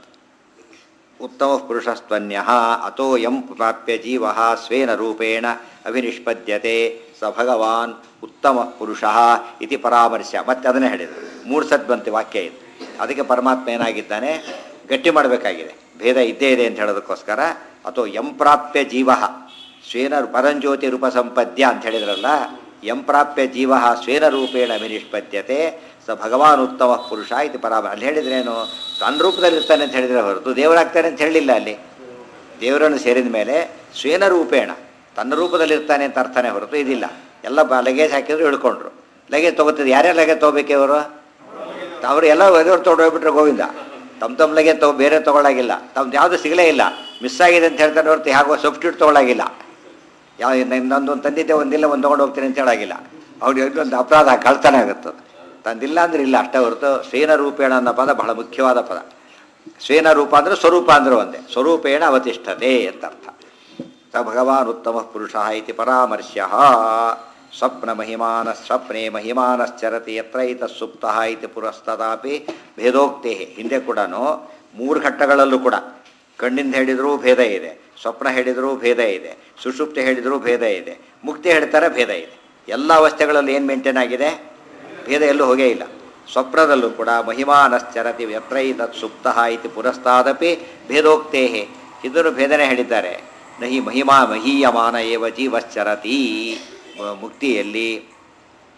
ಉತ್ತಮ ಪುರುಷಸ್ತ್ವನ್ಯ ಅಥೋ ಯಂ ಪ್ರಾಪ್ಯ ಜೀವ ಸ್ವೇನ ರೂಪೇಣ ಅಭಿನಿಷ್ಪದ್ಯತೆ ಸ ಭಗವಾನ್ ಉತ್ತಮ ಪುರುಷ ಇತಿ ಪರಾಮರ್ಶ. ಮತ್ತೆ ಅದನ್ನೇ ಹೇಳಿದರು. 3 ಸತ್ ಬಂತು ವಾಕ್ಯ ಇದು. ಅದಕ್ಕೆ ಪರಮಾತ್ಮ ಏನಾಗಿದ್ದಾನೆ ಗಟ್ಟಿ ಮಾಡಬೇಕಾಗಿದೆ. ಭೇದ ಇದ್ದೇ ಇದೆ ಅಂತ ಹೇಳೋದಕ್ಕೋಸ್ಕರ ಅಥೋ ಯಂ ಪ್ರಾಪ್ಯ ಜೀವ ಸ್ವೇನ ಪರಂಜ್ಯೋತಿ ರೂಪ ಸಂಪದ್ಯ ಅಂತ ಹೇಳಿದ್ರಲ್ಲ. ಯಂ ಪ್ರಾಪ್ಯ ಜೀವ ಸ್ವೇನ ರೂಪೇಣ ಅಭಿನಿಷ್ಪದ್ಯತೆ ಸ ಭಗವಾನ್ ಉತ್ತಮ ಪುರುಷ ಇದು ಪರಾಮರ್ಶ. ಅಲ್ಲಿ ಹೇಳಿದ್ರೇನು? ತನ್ನ ರೂಪದಲ್ಲಿರ್ತಾನೆ ಅಂತ ಹೇಳಿದರೆ ಹೊರತು ದೇವರಾಗ್ತಾನೆ ಅಂತ ಹೇಳಲಿಲ್ಲ. ಅಲ್ಲಿ ದೇವರನ್ನು ಸೇರಿದ ಮೇಲೆ ಸ್ವೇನ ರೂಪೇಣ ತನ್ನ ರೂಪದಲ್ಲಿರ್ತಾನೆ ಅಂತ ಅರ್ಥನೇ ಹೊರತು ಇದಿಲ್ಲ. ಎಲ್ಲ ಲಗೇಜ್ ಹಾಕಿದ್ರು ಹಿಡ್ಕೊಂಡ್ರು. ಲಗೇಜ್ ತೊಗೋತಿದ್ರು. ಯಾರ್ಯಾರು ಲಗೇಜ್ ತೊಗೋಬೇಕೆ ಅವರು? ಅವರು ಎಲ್ಲ ಎದುರು ತೊಗೊಂಡೋಗ್ಬಿಟ್ರೆ ಗೋವಿಂದ. ತಮ್ಮ ಲಗೇಜ್ ಬೇರೆ ತೊಗೊಳಾಗಿಲ್ಲ. ತಮ್ದು ಯಾವುದು ಸಿಗಲೇ ಇಲ್ಲ, ಮಿಸ್ ಆಗಿದೆ ಅಂತ ಹೇಳ್ತಾರೆ ಹೊರತು ಯಾಕೋ ಸಬ್ಸ್ಟಿಟ್ಯೂಟ್ ತೊಗೊಳಾಗಿಲ್ಲ. ಯಾವ ನಂದೊಂದು ತಂದಿದ್ದೆ, ಒಂದಿಲ್ಲ ಒಂದು ತೊಗೊಂಡು ಹೋಗ್ತೀನಿ ಅಂತ ಹೇಳಾಗಿಲ್ಲ. ಅವ್ರಿಗೆ ಒಂದು ಅಪರಾಧ, ಕಳ್ತನ ಆಗುತ್ತದೆ. ತಂದಿಲ್ಲ ಅಂದ್ರೆ ಇಲ್ಲ ಅಷ್ಟೇ ಹೊರತು ಸ್ವೇನ ರೂಪೇಣ ಅನ್ನೋ ಪದ ಬಹಳ ಮುಖ್ಯವಾದ ಪದ. ಸ್ವೇನ ರೂಪ ಅಂದರೆ ಸ್ವರೂಪ ಅಂದರೆ ಒಂದೇ. ಸ್ವರೂಪೇಣ ಅವತಿಷ್ಠತೆ ಅಂತ ಅರ್ಥ. ಸ ಭಗವಾನ್ ಉತ್ತಮ ಪುರುಷ ಇತಿ ಪರಾಮರ್ಶ್ಯ. ಸ್ವಪ್ನ ಸ್ವಪ್ನೇ ಮಹಿಮಾನಶ್ಚರತಿ ಯತ್ರೈತ ಸುಪ್ತ ಇತಿ ಪುರಸ್ತದಾಪಿ ಭೇದೋಕ್ತಿ. ಹಿಂದೆ ಕೂಡ 3 ಘಟ್ಟಗಳಲ್ಲೂ ಕೂಡ ಕಣ್ಣಿಂದ ಹೇಳಿದರೂ ಭೇದ ಇದೆ, ಸ್ವಪ್ನ ಹೇಳಿದರೂ ಭೇದ ಇದೆ, ಸುಷುಪ್ತಿ ಹೇಳಿದರೂ ಭೇದ ಇದೆ, ಮುಕ್ತಿ ಹೇಳ್ತಾರೆ ಭೇದ ಇದೆ. ಎಲ್ಲ ಅವಸ್ಥೆಗಳಲ್ಲಿ ಏನು ಮೇಂಟೈನ್ ಆಗಿದೆ? ಭೇದ ಎಲ್ಲೂ ಹೋಗೇ ಇಲ್ಲ. ಸ್ವಪ್ನದಲ್ಲೂ ಕೂಡ ಮಹಿಮಾನಶ್ಚರತಿ ಯತ್ರೈತ ಸುಪ್ತ ಇತಿ ಪುರಸ್ತಾದಪಿ ಭೇದೋಕ್ತೇ. ಇದನ್ನು ಭೇದನೆ ಹೇಳಿದ್ದಾರೆ. ನಹಿ ಮಹಿಮಾ ಮಹೀಯಮಾನ ಏವ ಜೀವಶ್ಚರತಿ. ಮುಕ್ತಿಯಲ್ಲಿ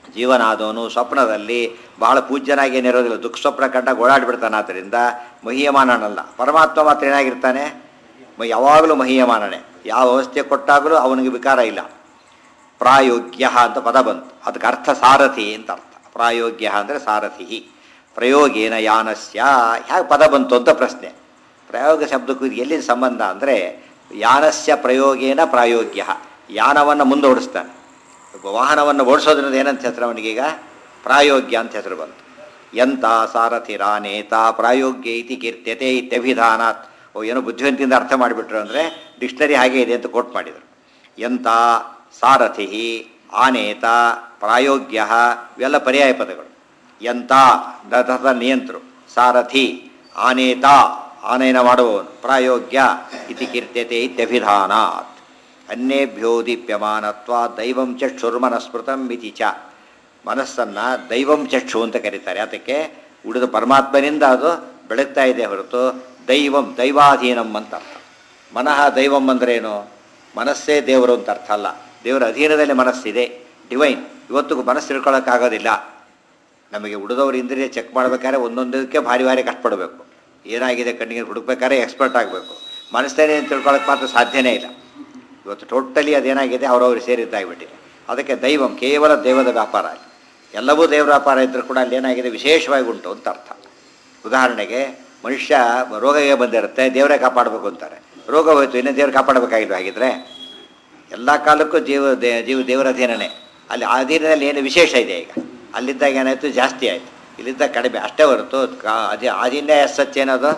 ಜೀವನಾದವನು ಸ್ವಪ್ನದಲ್ಲಿ ಬಹಳ ಪೂಜ್ಯನಾಗಿ ಏನಿರೋದಿಲ್ಲ, ದುಃಖ ಸ್ವಪ್ನ ಕಂಡಾಗ ಓಡಾಡ್ಬಿಡ್ತಾನೆ. ಆದ್ದರಿಂದ ಮಹೀಯಮಾನನಲ್ಲ. ಪರಮಾತ್ಮ ಮಾತ್ರ ಏನಾಗಿರ್ತಾನೆ, ಯಾವಾಗಲೂ ಮಹೀಯಮಾನನೇ. ಯಾವ ವ್ಯವಸ್ಥೆ ಕೊಟ್ಟಾಗಲೂ ಅವನಿಗೆ ವಿಕಾರ ಇಲ್ಲ. ಪ್ರಾಯೋಗ್ಯ ಅಂತ ಪದ ಬಂತು, ಅದಕ್ಕೆ ಅರ್ಥ ಸಾರಥಿ ಅಂತ ಅರ್ಥ. ಪ್ರಾಯೋಗ್ಯ ಅಂದರೆ ಸಾರಥಿ. ಪ್ರಯೋಗೇನ ಯಾನಸ್ಯ ಹೇಗೆ ಪದ ಬಂತು ಅಂತ ಪ್ರಶ್ನೆ. ಪ್ರಯೋಗ ಶಬ್ದಕ್ಕೂ ಇದು ಎಲ್ಲಿನ ಸಂಬಂಧ ಅಂದರೆ, ಯಾನಸ್ಯ ಪ್ರಯೋಗೇನ ಪ್ರಾಯೋಗ್ಯ, ಯಾನವನ್ನು ಮುಂದೆ ಓಡಿಸ್ತಾನೆ. ವಾಹನವನ್ನು ಓಡಿಸೋದ್ರಿಂದ ಏನಂತ ಹೆಸರು ಅವನಿಗೀಗ, ಪ್ರಾಯೋಗ್ಯ ಅಂತ ಹೆಸರು ಬಂತು. ಎಂಥ ಸಾರಥಿರಾನೇತ ಪ್ರಾಯೋಗ್ಯ ಇತಿ ಕೀರ್ತ್ಯತೆ ಇತ್ಯಭಿಧಾನಾತ್. ಏನೋ ಬುದ್ಧಿವಂತಿಯಿಂದ ಅರ್ಥ ಮಾಡಿಬಿಟ್ರು ಅಂದರೆ ಡಿಕ್ಷನರಿ ಹಾಗೆ ಇದೆ ಅಂತ ಕೋಟ್ ಮಾಡಿದರು. ಎಂಥ ಸಾರಥಿ, ಆನೇತ, ಪ್ರಾಯೋಗ್ಯ ಇವೆಲ್ಲ ಪರ್ಯಾಯ ಪದಗಳು. ಎಂಥ ರಥದ ನಿಯಂತೃ, ಸಾರಥಿ, ಆನೇತ ಆನಯನ ಮಾಡುವವನು, ಪ್ರಾಯೋಗ್ಯ ಇತಿ ಕೀರ್ತ್ಯತೆ ಇತ್ಯಭಿಧಾನಾತ್. ಅನ್ಯೇಭ್ಯೋ ದೀಪ್ಯಮಾನತ್ವ ದೈವಂ ಚಕ್ಷುರ್ಮನಸ್ಮೃತಂ ಇತಿ ಚ. ಮನಸ್ಸನ್ನು ದೈವಂ ಚಕ್ಷು ಅಂತ ಕರೀತಾರೆ. ಅದಕ್ಕೆ ಉಳಿದ ಪರಮಾತ್ಮನಿಂದ ಅದು ಬೆಳಗ್ತಾ ಇದೆ ಹೊರತು ದೈವಂ ದೈವಾಧೀನಂ ಅಂತ ಅರ್ಥ. ಮನಃ ದೈವಂ ಅಂದ್ರೇನು, ಮನಸ್ಸೇ ದೇವರು ಅಂತ ಅರ್ಥ ಅಲ್ಲ. ದೇವರ ಅಧೀನದಲ್ಲಿ ಮನಸ್ಸಿದೆ, ಡಿವೈನ್. ಇವತ್ತಿಗೂ ಮನಸ್ಸು ತಿಳ್ಕೊಳ್ಳೋಕ್ಕಾಗೋದಿಲ್ಲ. ನಮಗೆ ಉಳಿದವರು ಇಂದ್ರಿಯ ಚೆಕ್ ಮಾಡಬೇಕಾದ್ರೆ ಒಂದೊಂದಕ್ಕೆ ಭಾರಿ ಭಾರಿ ಕಷ್ಟಪಡಬೇಕು. ಏನಾಗಿದೆ ಕಣ್ಣಿಗೆ ಹುಡುಕ್ಬೇಕಾದ್ರೆ ಎಕ್ಸ್ಪರ್ಟ್ ಆಗಬೇಕು. ಮನಸ್ಸೇನೆ ತಿಳ್ಕೊಳ್ಳೋಕೆ ಮಾತ್ರ ಸಾಧ್ಯನೇ ಇಲ್ಲ. ಇವತ್ತು ಟೋಟಲಿ ಅದೇನಾಗಿದೆ ಅವರವರು ಸೇರಿದ್ದಾಗಿಬಿಟ್ಟಿದೆ. ಅದಕ್ಕೆ ದೈವಂ ಕೇವಲ ದೇವದ ವ್ಯಾಪಾರ. ಎಲ್ಲವೂ ದೇವರ ವ್ಯಾಪಾರ ಇದ್ದರೂ ಕೂಡ ಅಲ್ಲಿ ಏನಾಗಿದೆ ವಿಶೇಷವಾಗಿ ಉಂಟು ಅಂತ ಅರ್ಥ. ಉದಾಹರಣೆಗೆ ಮನುಷ್ಯ ರೋಗಕ್ಕೆ ಬಂದಿರುತ್ತೆ, ದೇವರೇ ಕಾಪಾಡಬೇಕು ಅಂತಾರೆ. ರೋಗ ಹೋಯಿತು, ಇನ್ನೂ ದೇವರು ಕಾಪಾಡಬೇಕಾಗಿಲ್ಲ. ಹಾಗಿದ್ರೆ ಎಲ್ಲ ಕಾಲಕ್ಕೂ ಜೀವ ದೇವರ ಅಧೀನನೇ. ಅಲ್ಲಿ ಅಧೀನದಲ್ಲಿ ಏನು ವಿಶೇಷ ಇದೆ? ಈಗ ಅಲ್ಲಿದ್ದಾಗ ಏನಾಯಿತು, ಜಾಸ್ತಿ ಆಯಿತು. ಇಲ್ಲಿದ್ದಾಗ ಕಡಿಮೆ ಅಷ್ಟೇ ಹೊರತು ಅಧೀನ ಏನದು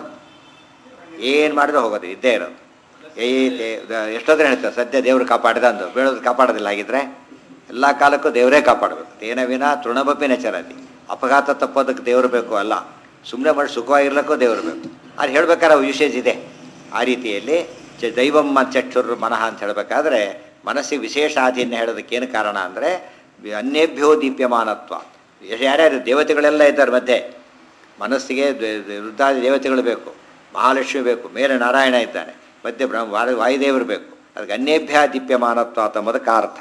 ಏನು ಮಾಡಿದ್ರೆ ಹೋಗೋದು ಇದ್ದೇ ಇರೋದು. ಎಷ್ಟೋದ್ರೆ ಹೇಳ್ತಾರೆ ಸದ್ಯ ದೇವರು ಕಾಪಾಡಿದ ಅಂದು, ಬೇಡೋದು ಕಾಪಾಡೋದಿಲ್ಲ. ಆಗಿದ್ರೆ ಎಲ್ಲ ಕಾಲಕ್ಕೂ ದೇವರೇ ಕಾಪಾಡಬೇಕು. ತೇನ ವಿನ ತೃಣಬಪಿನ ಚರತಿ. ಅಪಘಾತ ತಪ್ಪೋದಕ್ಕೆ ದೇವರು ಬೇಕು ಅಲ್ಲ, ಸುಮ್ಮನೆ ಮಾಡಿ ಸುಖವಾಗಿರ್ಲಿಕ್ಕೂ ದೇವರು ಬೇಕು. ಅದು ಹೇಳ್ಬೇಕಾದ್ರೆ ಯೂಸೇಜ್ ಇದೆ. ಆ ರೀತಿಯಲ್ಲಿ ದೈವಂ ಚಕ್ಷುರ್ ಮನಃ ಅಂತ ಹೇಳಬೇಕಾದ್ರೆ ಮನಸ್ಸಿಗೆ ವಿಶೇಷ ಆಧೀನ್ಯ ಹೇಳೋದಕ್ಕೇನು ಕಾರಣ ಅಂದರೆ, ಅನ್ಯೇಭ್ಯೋ ದೀಪ್ಯಮಾನತ್ವ. ಯಾರ್ಯಾರು ದೇವತೆಗಳೆಲ್ಲ ಇದ್ದಾರೆ ಮಧ್ಯೆ. ಮನಸ್ಸಿಗೆ ವೃದ್ಧಾದಿ ದೇವತೆಗಳು ಬೇಕು, ಮಹಾಲಕ್ಷ್ಮಿ ಬೇಕು, ಮೇಲೆ ನಾರಾಯಣ ಇದ್ದಾನೆ, ಮಧ್ಯೆ ವಾಯುದೇವರು ಬೇಕು. ಅದಕ್ಕೆ ಅನ್ಯೇಭ್ಯ ದೀಪ್ಯಮಾನತ್ವ ಅಂತಂಬುದಕ್ಕೆ ಅರ್ಥ.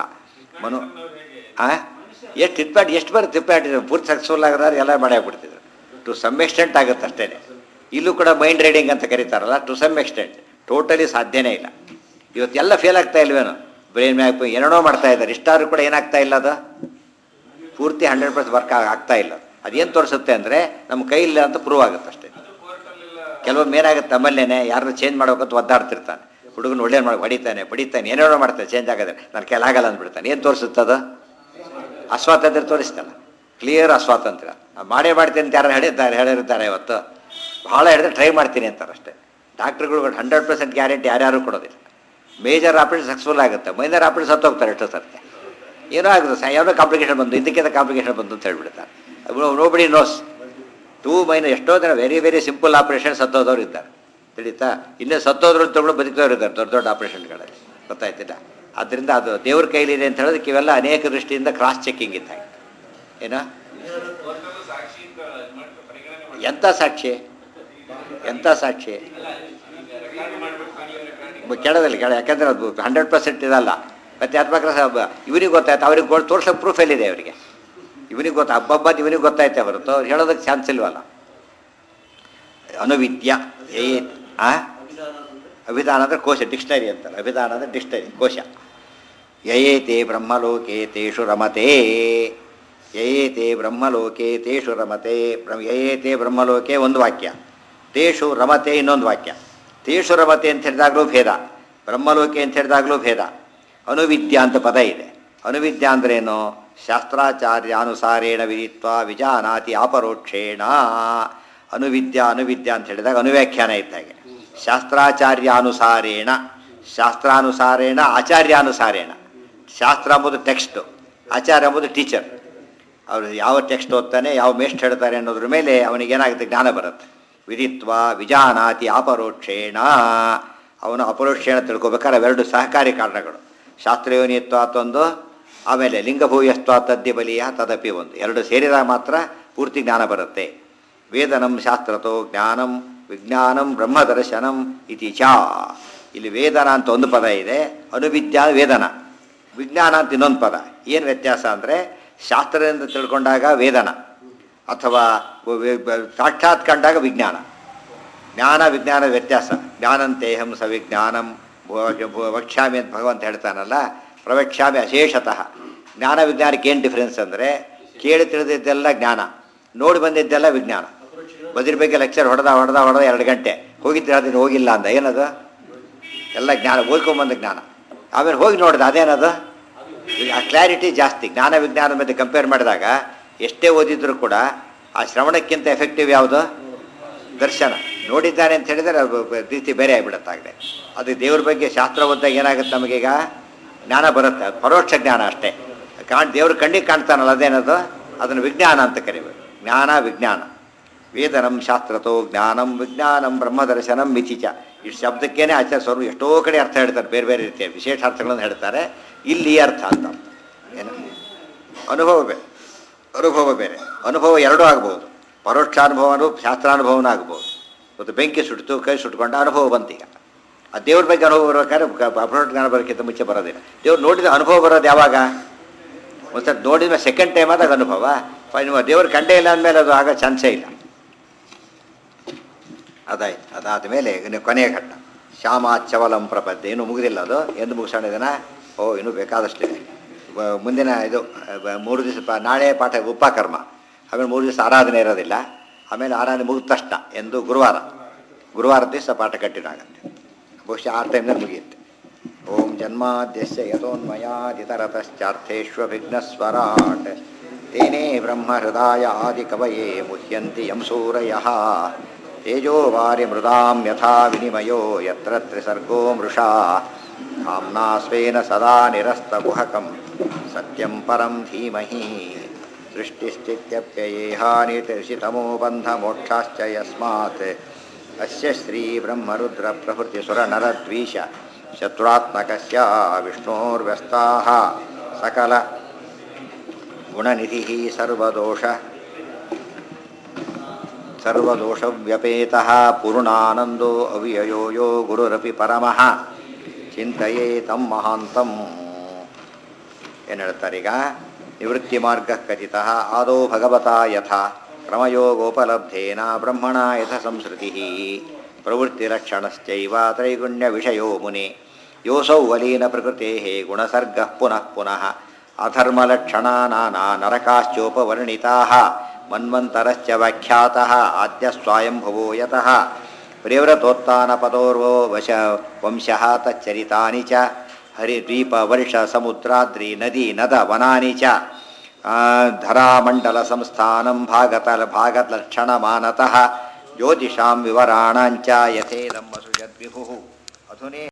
ಎಷ್ಟು ಇಟ್ಪಾಟ್ ಎಷ್ಟು ಬರುತ್ತೆ ತಿಪ್ಪಾಟಿದ್ರು ಪೂರ್ತಿ ಸಕ್ಸಸ್ಫುಲ್ ಆಗಿದ್ರೆ ಎಲ್ಲ ಮಾಡಿ ಆಗ್ಬಿಡ್ತಿದ್ರು. ಟು ಸಮ್ ಎಕ್ಸ್ಟೆಂಟ್ ಆಗುತ್ತೆ ಅಷ್ಟೇ. ಇಲ್ಲೂ ಕೂಡ ಮೈಂಡ್ ರೀಡಿಂಗ್ ಅಂತ ಕರೀತಾರಲ್ಲ, ಟು ಸಮ್ ಎಕ್ಸ್ಟೆಂಟ್. ಟೋಟಲಿ ಸಾಧ್ಯನೇ ಇಲ್ಲ. ಇವತ್ತೆಲ್ಲ ಫೇಲ್ ಆಗ್ತಾ ಇಲ್ವೇನು, ಬ್ರೈನ್ ಮ್ಯಾಪ್ ಏನೇನೋ ಮಾಡ್ತಾ ಇದ್ದಾರೆ. ಇಷ್ಟಾದ್ರೂ ಕೂಡ ಏನಾಗ್ತಾ ಇಲ್ಲ, ಅದು ಪೂರ್ತಿ 100% ವರ್ಕ್ ಆಗ್ತಾ ಇಲ್ಲ. ಅದೇನು ತೋರಿಸುತ್ತೆ ಅಂದರೆ ನಮ್ಮ ಕೈ ಇಲ್ಲ ಅಂತ ಪ್ರೂವ್ ಆಗುತ್ತೆ ಅಷ್ಟೇ. ಕೆಲವೊಮ್ಮೆ ಏನಾಗುತ್ತೆ, ನಮ್ಮಲ್ಲೇನೆ ಯಾರನ್ನೂ ಚೇಂಜ್ ಮಾಡ್ಬೇಕಂತ ಒದ್ದಾಡ್ತಿರ್ತಾನೆ. ಹುಡುಗನ ಒಳ್ಳೇದು ಮಾಡಿ ಬಡಿತಾನೆ ಏನೇನೋ ಮಾಡ್ತಾನೆ, ಚೇಂಜ್ ಆಗೋದ್ರೆ ನನ್ನ ಕೈಲಾಗಲ್ಲ ಅಂದ್ಬಿಡ್ತಾನೆ. ಏನು ತೋರಿಸುತ್ತದ? ಅಸ್ವಾತಂತ್ರ್ಯ ತೋರಿಸ್ತಲ್ಲ, ಕ್ಲಿಯರ್ ಅಸ್ವಾತಂತ್ರ್ಯ. ಮಾಡೇ ಮಾಡ್ತೀನಿ ಅಂತ ಯಾರು ಹೇಳಿರ್ತಾರೆ. ಇವತ್ತು ಭಾಳ ಹೇಳಿದ್ರೆ ಟ್ರೈ ಮಾಡ್ತೀನಿ ಅಂತಾರೆ ಅಷ್ಟೇ. ಡಾಕ್ಟ್ರುಗಳು 100% ಗ್ಯಾರಂಟಿ ಯಾರ್ಯಾರು ಕೊಡೋದಿಲ್ಲ. ಮೇಜರ್ ಆಪ್ರೇಷನ್ ಸಕ್ಸಸ್ಫುಲ್ ಆಗುತ್ತೆ, ಮೈನರ್ ಆಪ್ರೇಷನ್ ಸತ್ತೋಗ್ತಾರೆ ಎಷ್ಟೋ ಸರ್ತಿ. ಏನೋ ಆಗುತ್ತೆ, ಏನೋ ಕಾಂಪ್ಲಿಕೇಶನ್ ಬಂದು, ಇದಕ್ಕಿಂತ ಕಾಂಪ್ಲಿಕೇಶನ್ ಬಂದು ಅಂತ ಹೇಳ್ಬಿಡ್ತಾರೆ. Nobody nose. 2 ಮೈನರ್ ಎಷ್ಟೋ ಜನ ವೆರಿ ಸಿಂಪಲ್ ಆಪ್ರೇಷನ್ ಸತ್ತೋದವ್ರು ಇದ್ದಾರೆ, ತಿಳಿತಾ. ಇನ್ನೂ ಸತ್ತೋದ್ರು ತಗೊಂಡು ಬದುಕಿದವ್ರು ಇದ್ದಾರೆ ದೊಡ್ಡ ದೊಡ್ಡ ಆಪ್ರೇಷನ್ಗಳಲ್ಲಿ, ಗೊತ್ತಾಯ್ತಿಲ್ಲ. ಆದ್ದರಿಂದ ಅದು ದೇವ್ರ ಕೈಲಿದೆ ಅಂತ ಹೇಳೋದಕ್ಕೆ ಇವೆಲ್ಲ ಅನೇಕ ದೃಷ್ಟಿಯಿಂದ ಕ್ರಾಸ್ ಚೆಕ್ಕಿಂಗ್ ಇದ್ದಾಗೆ. ಏನೋ ಎಂಥ ಸಾಕ್ಷಿ ಕೆಳದಲ್ಲಿ ಯಾಕಂದರೆ ಅದು 100% ಇದಲ್ಲ. ಮತ್ತು ಯಾತ್ಮಕ್ರ ಇವನಿಗೆ ಗೊತ್ತಾಯ್ತು, ಅವ್ರಿಗೆ ತೋರ್ಸೋಕೆ ಪ್ರೂಫ್ ಎಲ್ಲಿದೆ ಅವರಿಗೆ? ಇವನಿಗೆ ಹಬ್ಬಬ್ಬದ್ದು ಇವನಿಗೆ ಗೊತ್ತಾಯ್ತೆ ಹೊರತು ಹೇಳೋದಕ್ಕೆ ಚಾನ್ಸ್ ಇಲ್ವಲ್ಲ. ಅನುವಿದ್ಯ ಅಭಿಧಾನ ಅಂದರೆ ಕೋಶ, ಡಿಕ್ಷನರಿ ಅಂತಾರೆ. ಅಭಿಧಾನ ಅಂದರೆ ಡಿಕ್ಷನರಿ, ಕೋಶ. ಯಯೇತೆ ಬ್ರಹ್ಮಲೋಕೆ ತೇಷು ರಮತೆ. ಯಯೇತೆ ಬ್ರಹ್ಮಲೋಕೆ ತೇಷು ರಮತೆ. ಯಯೇತೆ ಬ್ರಹ್ಮಲೋಕೆ ಒಂದು ವಾಕ್ಯ, ತೇಷು ರಮತೆ ಇನ್ನೊಂದು ವಾಕ್ಯ. ತೇಷು ರಮತೆ ಅಂತ ಹೇಳಿದಾಗಲೂ ಭೇದ, ಬ್ರಹ್ಮಲೋಕೆ ಅಂತ ಹೇಳಿದಾಗಲೂ ಭೇದ. ಅನುವಿದ್ಯ ಅಂತ ಪದ ಇದೆ. ಅನುವಿದ್ಯ ಅಂದ್ರೇನು? ಶಾಸ್ತ್ರಾಚಾರ್ಯಾನುಸಾರೇಣ ವಿದಿತ್ವ ವಿಜಾನಾತಿ ಅಪರೋಕ್ಷೇಣ. ಅನುವಿದ್ಯ ಅಂತ ಹೇಳಿದಾಗ ಅನುವ್ಯಾಖ್ಯಾನ ಇದ್ದಾಗೆ. ಶಾಸ್ತ್ರಾಚಾರ್ಯಾನುಸಾರೇಣ, ಶಾಸ್ತ್ರಾನುಸಾರೇಣ ಆಚಾರ್ಯಾನುಸಾರೇಣ. ಶಾಸ್ತ್ರ ಎಂಬುದು ಟೆಕ್ಸ್ಟು, ಆಚಾರ್ಯ ಎಂಬುದು ಟೀಚರ್. ಅವರು ಯಾವ ಟೆಕ್ಸ್ಟ್ ಓದ್ತಾನೆ, ಯಾವ ಮೇಸ್ಟ್ ಹೇಳ್ತಾರೆ ಅನ್ನೋದ್ರ ಮೇಲೆ ಅವನಿಗೇನಾಗುತ್ತೆ, ಜ್ಞಾನ ಬರುತ್ತೆ. ವಿದಿತ್ವ ವಿಜಾನಾತಿ ಅಪರೋಕ್ಷೇಣ. ಅವನು ಅಪರೋಕ್ಷೇಣ ತಿಳ್ಕೊಬೇಕಾದ್ರೆ ಅವೆರಡು ಸಹಕಾರಿ ಕಾರಣಗಳು. ಶಾಸ್ತ್ರಯೋನಿತ್ವಾತ್ತೊಂದು, ಆಮೇಲೆ ಲಿಂಗಭೂಯಸ್ತ್ವ ತದ್ಯ ಬಲಿಯ ತದಪಿ ಒಂದು. ಎರಡು ಸೇರಿದಾಗ ಮಾತ್ರ ಪೂರ್ತಿ ಜ್ಞಾನ ಬರುತ್ತೆ. ವೇದನಂ ಶಾಸ್ತ್ರತೋ ಜ್ಞಾನಂ ವಿಜ್ಞಾನಂ ಬ್ರಹ್ಮದರ್ಶನಂ ಇತಿ ಚ. ಇಲ್ಲಿ ವೇದನ ಅಂತ ಒಂದು ಪದ ಇದೆ, ಅನುವಿದ್ಯಾ ವೇದನ, ವಿಜ್ಞಾನ ಅಂತ ಇನ್ನೊಂದು ಪದ. ಏನು ವ್ಯತ್ಯಾಸ ಅಂದರೆ ಶಾಸ್ತ್ರದಿಂದ ತಿಳ್ಕೊಂಡಾಗ ವೇದನ, ಅಥವಾ ಸಾಕ್ಷಾತ್ ಕಂಡಾಗ ವಿಜ್ಞಾನ. ಜ್ಞಾನ ವಿಜ್ಞಾನ ವ್ಯತ್ಯಾಸ. ಜ್ಞಾನಂತೇಹಂ ಸವಿಜ್ಞಾನಂ ವಕ್ಷ್ಯಾಮಿ ಅಂತ ಭಗವಂತ ಹೇಳ್ತಾನಲ್ಲ, ಪ್ರವಕ್ಷ್ಯಾಮಿ ಅಶೇಷತಃ. ಜ್ಞಾನ ವಿಜ್ಞಾನಕ್ಕೆ ಏನು ಡಿಫ್ರೆನ್ಸ್ ಅಂದರೆ, ಕೇಳಿ ತಿಳಿದಿದ್ದೆಲ್ಲ ಜ್ಞಾನ, ನೋಡಿ ಬಂದಿದ್ದೆಲ್ಲ ವಿಜ್ಞಾನ. ಬದಿರ ಬಗ್ಗೆ ಲೆಕ್ಚರ್ ಹೊಡೆದ 2 ಗಂಟೆ ಹೋಗಿದ್ದು ಅದನ್ನು ಹೋಗಿಲ್ಲ ಅಂದ, ಏನದು? ಎಲ್ಲ ಜ್ಞಾನ, ಓದ್ಕೊಂಬಂದ ಜ್ಞಾನ. ಆಮೇಲೆ ಹೋಗಿ ನೋಡಿದ, ಅದೇನದು? ಆ ಕ್ಲಾರಿಟಿ ಜಾಸ್ತಿ. ಜ್ಞಾನ ವಿಜ್ಞಾನದ ಮಧ್ಯೆ ಕಂಪೇರ್ ಮಾಡಿದಾಗ ಎಷ್ಟೇ ಓದಿದ್ರು ಕೂಡ ಆ ಶ್ರವಣಕ್ಕಿಂತ ಎಫೆಕ್ಟಿವ್ ಯಾವುದು? ದರ್ಶನ. ನೋಡಿದ್ದಾನೆ ಅಂತ ಹೇಳಿದರೆ ಅದು ರೀತಿ ಬೇರೆ ಆಗಿಬಿಡುತ್ತಾಗಲೇ. ಅದು ದೇವ್ರ ಬಗ್ಗೆ ಶಾಸ್ತ್ರ ಓದಿದಾಗ ಏನಾಗುತ್ತೆ ನಮಗೀಗ? ಜ್ಞಾನ ಬರುತ್ತೆ. ಅದು ಪರೋಕ್ಷ ಜ್ಞಾನ ಅಷ್ಟೇ. ದೇವ್ರ ಕಣ್ಣಿಗೆ ಕಾಣ್ತಾನಲ್ಲ, ಅದೇನದು? ಅದನ್ನು ವಿಜ್ಞಾನ ಅಂತ ಕರಿಬೇಕು. ಜ್ಞಾನ ವಿಜ್ಞಾನ. ವೇದನಂ ಶಾಸ್ತ್ರತೋ ಜ್ಞಾನಂ ವಿಜ್ಞಾನಂ ಬ್ರಹ್ಮದರ್ಶನಂ ಮಿತಿಚ. ಈ ಶಬ್ದಕ್ಕೇನೆ ಆಚಾರ್ಯ ಸ್ವರ್ಗ ಎಷ್ಟೋ ಕಡೆ ಅರ್ಥ ಹೇಳ್ತಾರೆ, ಬೇರೆ ಬೇರೆ ರೀತಿಯ ವಿಶೇಷ ಅರ್ಥಗಳನ್ನು ಹೇಳ್ತಾರೆ. ಇಲ್ಲಿ ಅರ್ಥ ಅಂತ ಏನು? ಅನುಭವ ಬೇರೆ, ಅನುಭವ ಬೇರೆ. ಅನುಭವ ಎರಡೂ ಆಗ್ಬೋದು. ಪರೋಕ್ಷಾನುಭವನೂ ಶಾಸ್ತ್ರಾನುಭವನೂ ಆಗ್ಬೋದು. ಮತ್ತು ಬೆಂಕಿ ಸುಟ್ಟು ಕೈ ಸುಟ್ಕೊಂಡ ಅನುಭವ ಬಂತೀಗ. ಆ ದೇವ್ರ ಬಗ್ಗೆ ಅನುಭವ ಬರ್ಬೇಕಾದ್ರೆ ಅಪರೋಕ್ಷ ಜ್ಞಾನ ಬರೋಕ್ಕಿಂತ ಮುಂಚೆ ಬರೋದಿಲ್ಲ. ದೇವ್ರು ನೋಡಿದ ಅನುಭವ ಬರೋದು ಯಾವಾಗ? ಒಂದು ನೋಡಿದ ಸೆಕೆಂಡ್ ಟೈಮ್ ಆದಾಗ ಅನುಭವ. ನೀವು ದೇವ್ರ ಕಂಡೇ ಇಲ್ಲ ಅಂದಮೇಲೆ ಅದು ಆಗ ಚಾನ್ಸೇ ಇಲ್ಲ. ಅದಾಯ್ತು. ಅದಾದ ಮೇಲೆ ಕೊನೆಯ ಘಟ್ಟ ಶ್ಯಾಮಾಚವಲಂ ಪ್ರಪದ್ಯೆ. ಇನ್ನೂ ಮುಗಿದಿಲ್ಲ ಅದು. ಎಂದು ಮುಗಿಸೋಣ ಇದನ್ನು? ಇನ್ನೂ ಬೇಕಾದಷ್ಟಿದೆ. ಮುಂದಿನ ಇದು 3 ದಿವಸ ನಾಳೆ ಪಾಠ ಉಪಕರ್ಮ, ಆಮೇಲೆ 3 ದಿವಸ ಆರಾಧನೆ ಇರೋದಿಲ್ಲ. ಆಮೇಲೆ ಆರಾಧನೆ ಮುಗಿದ ತಕ್ಷಣ ಎಂದು ಗುರುವಾರ ದಿವಸ ಪಾಠ ಕಂಟಿನ್ಯೂ ಆಗುತ್ತೆ. ಬಹುಶಃ ಆ ಟೈಮ್ನಲ್ಲಿ ಮುಗಿಯುತ್ತೆ. ಓಂ ಜನ್ಮಾದ್ಯಸ್ಯ ಯತೋನ್ಮಯಾದಿತರತಶ್ಚಾರ್ಥೇಷ್ವವಿಘ್ನಸ್ವರಾಟ್ ತೇನೇ ಬ್ರಹ್ಮ ಹೃದಯ ಆದಿ ಕವಯೇ ಮುಹ್ಯಂತಿ ಯಂ ಸೂರಯಃ ತೇಜೋ ವಾರಿ ಮೃದಾಂ ಯಥಾ ವಿನಿಮಯೋ ಯತ್ರ ತ್ರಿಸರ್ಗೋ ಮೃಷಾ ಧಾಮ್ನಾ ಸ್ವೇನ ಸದಾ ನಿರಸ್ತಕುಹಕಂ ಸತ್ಯಂ ಪರಂ ಧೀಮಹಿ ಸೃಷ್ಟಿಸ್ಥಿತ್ಯಪ್ಯಯೇಹಾನಿತಿರ್ಷಿತಮೋ ಬಂಧಮೋಕ್ಷಾಶ್ಚ ಯಸ್ಮಾತ್ ಅಸ್ಯ ಶ್ರೀ ಬ್ರಹ್ಮರುದ್ರ ಪ್ರಭೃತಿ ಸುರನರದ್ವೀಷ ಶತ್ರುತ್ಮಕಸ್ಯ ವಿಷ್ಣೋರ್ವ್ಯಸ್ತಾಃ ಸಕಲ ಗುಣನಿಧಿಃ ಸರ್ವದೋಷವ್ಯಪೇತಃ ಪೂರ್ಣಾನಂದೋ ಅವ್ಯಯೋ ಯೋ ಗುರುರಪಿ ಪರಮಃ ಚಿಂತೆಯೇ ತಂ ಮಹಾಂತಂ. ಏನು ಹೇಳ್ತಾರೀಗ? ನಿವೃತ್ತಿ ಮಾರ್ಗ ಕಥಿತ ಆದೋ ಭಗವತಾ ಯಥಾ ಕ್ರಮಯೋಗೋಪಲಬ್ಧೇನ ಬ್ರಹ್ಮಣ ಯಥ ಸಂಸ್ಕೃತಿ ಪ್ರವೃತ್ತಿಲಕ್ಷಣಶ್ಚೈವ ತ್ರೈಗುಣ್ಯ ವಿಷಯೋ ಮುನಿ ಯೋಸೌ ವಲೀನ ಪ್ರಕೃತೆ ಗುಣಸರ್ಗ ಪುನಃ ಪುನಃ ಅಧರ್ಮಲಕ್ಷಣಾನಾನಾ ನರಕಾಶ್ಚೋಪವರ್ಣಿತಾಃ ಮನ್ವಂತರಶ್ಚ ವ್ಯಾಖ್ಯಾತಃ ಆದ್ಯ ಸ್ವಯಂಭುವೋ ಯತಃ ಪ್ರೇವ್ರತೋತ್ಥಾನಪದೋರ್ವೋ ವಂಶಃ ತಚ್ಚರಿತಾನಿ ಚ ಹರಿದ್ವೀಪ ವರ್ಷ ಸಮುದ್ರಾದ್ರಿ ನದಿ ನದ ವನಾನಿ ಚ ಧರಾಮಂಡಲ ಸಂಸ್ಥಾನಂ ಭಾಗಲಕ್ಷಣಮಾನತಃ ಜ್ಯೋತಿಷಾಂ ವಿವರಾಣಾಂಚ ಯಥೇದಂ ವಸುಜದ್ವಿಭುಃ ಅಧುನೇ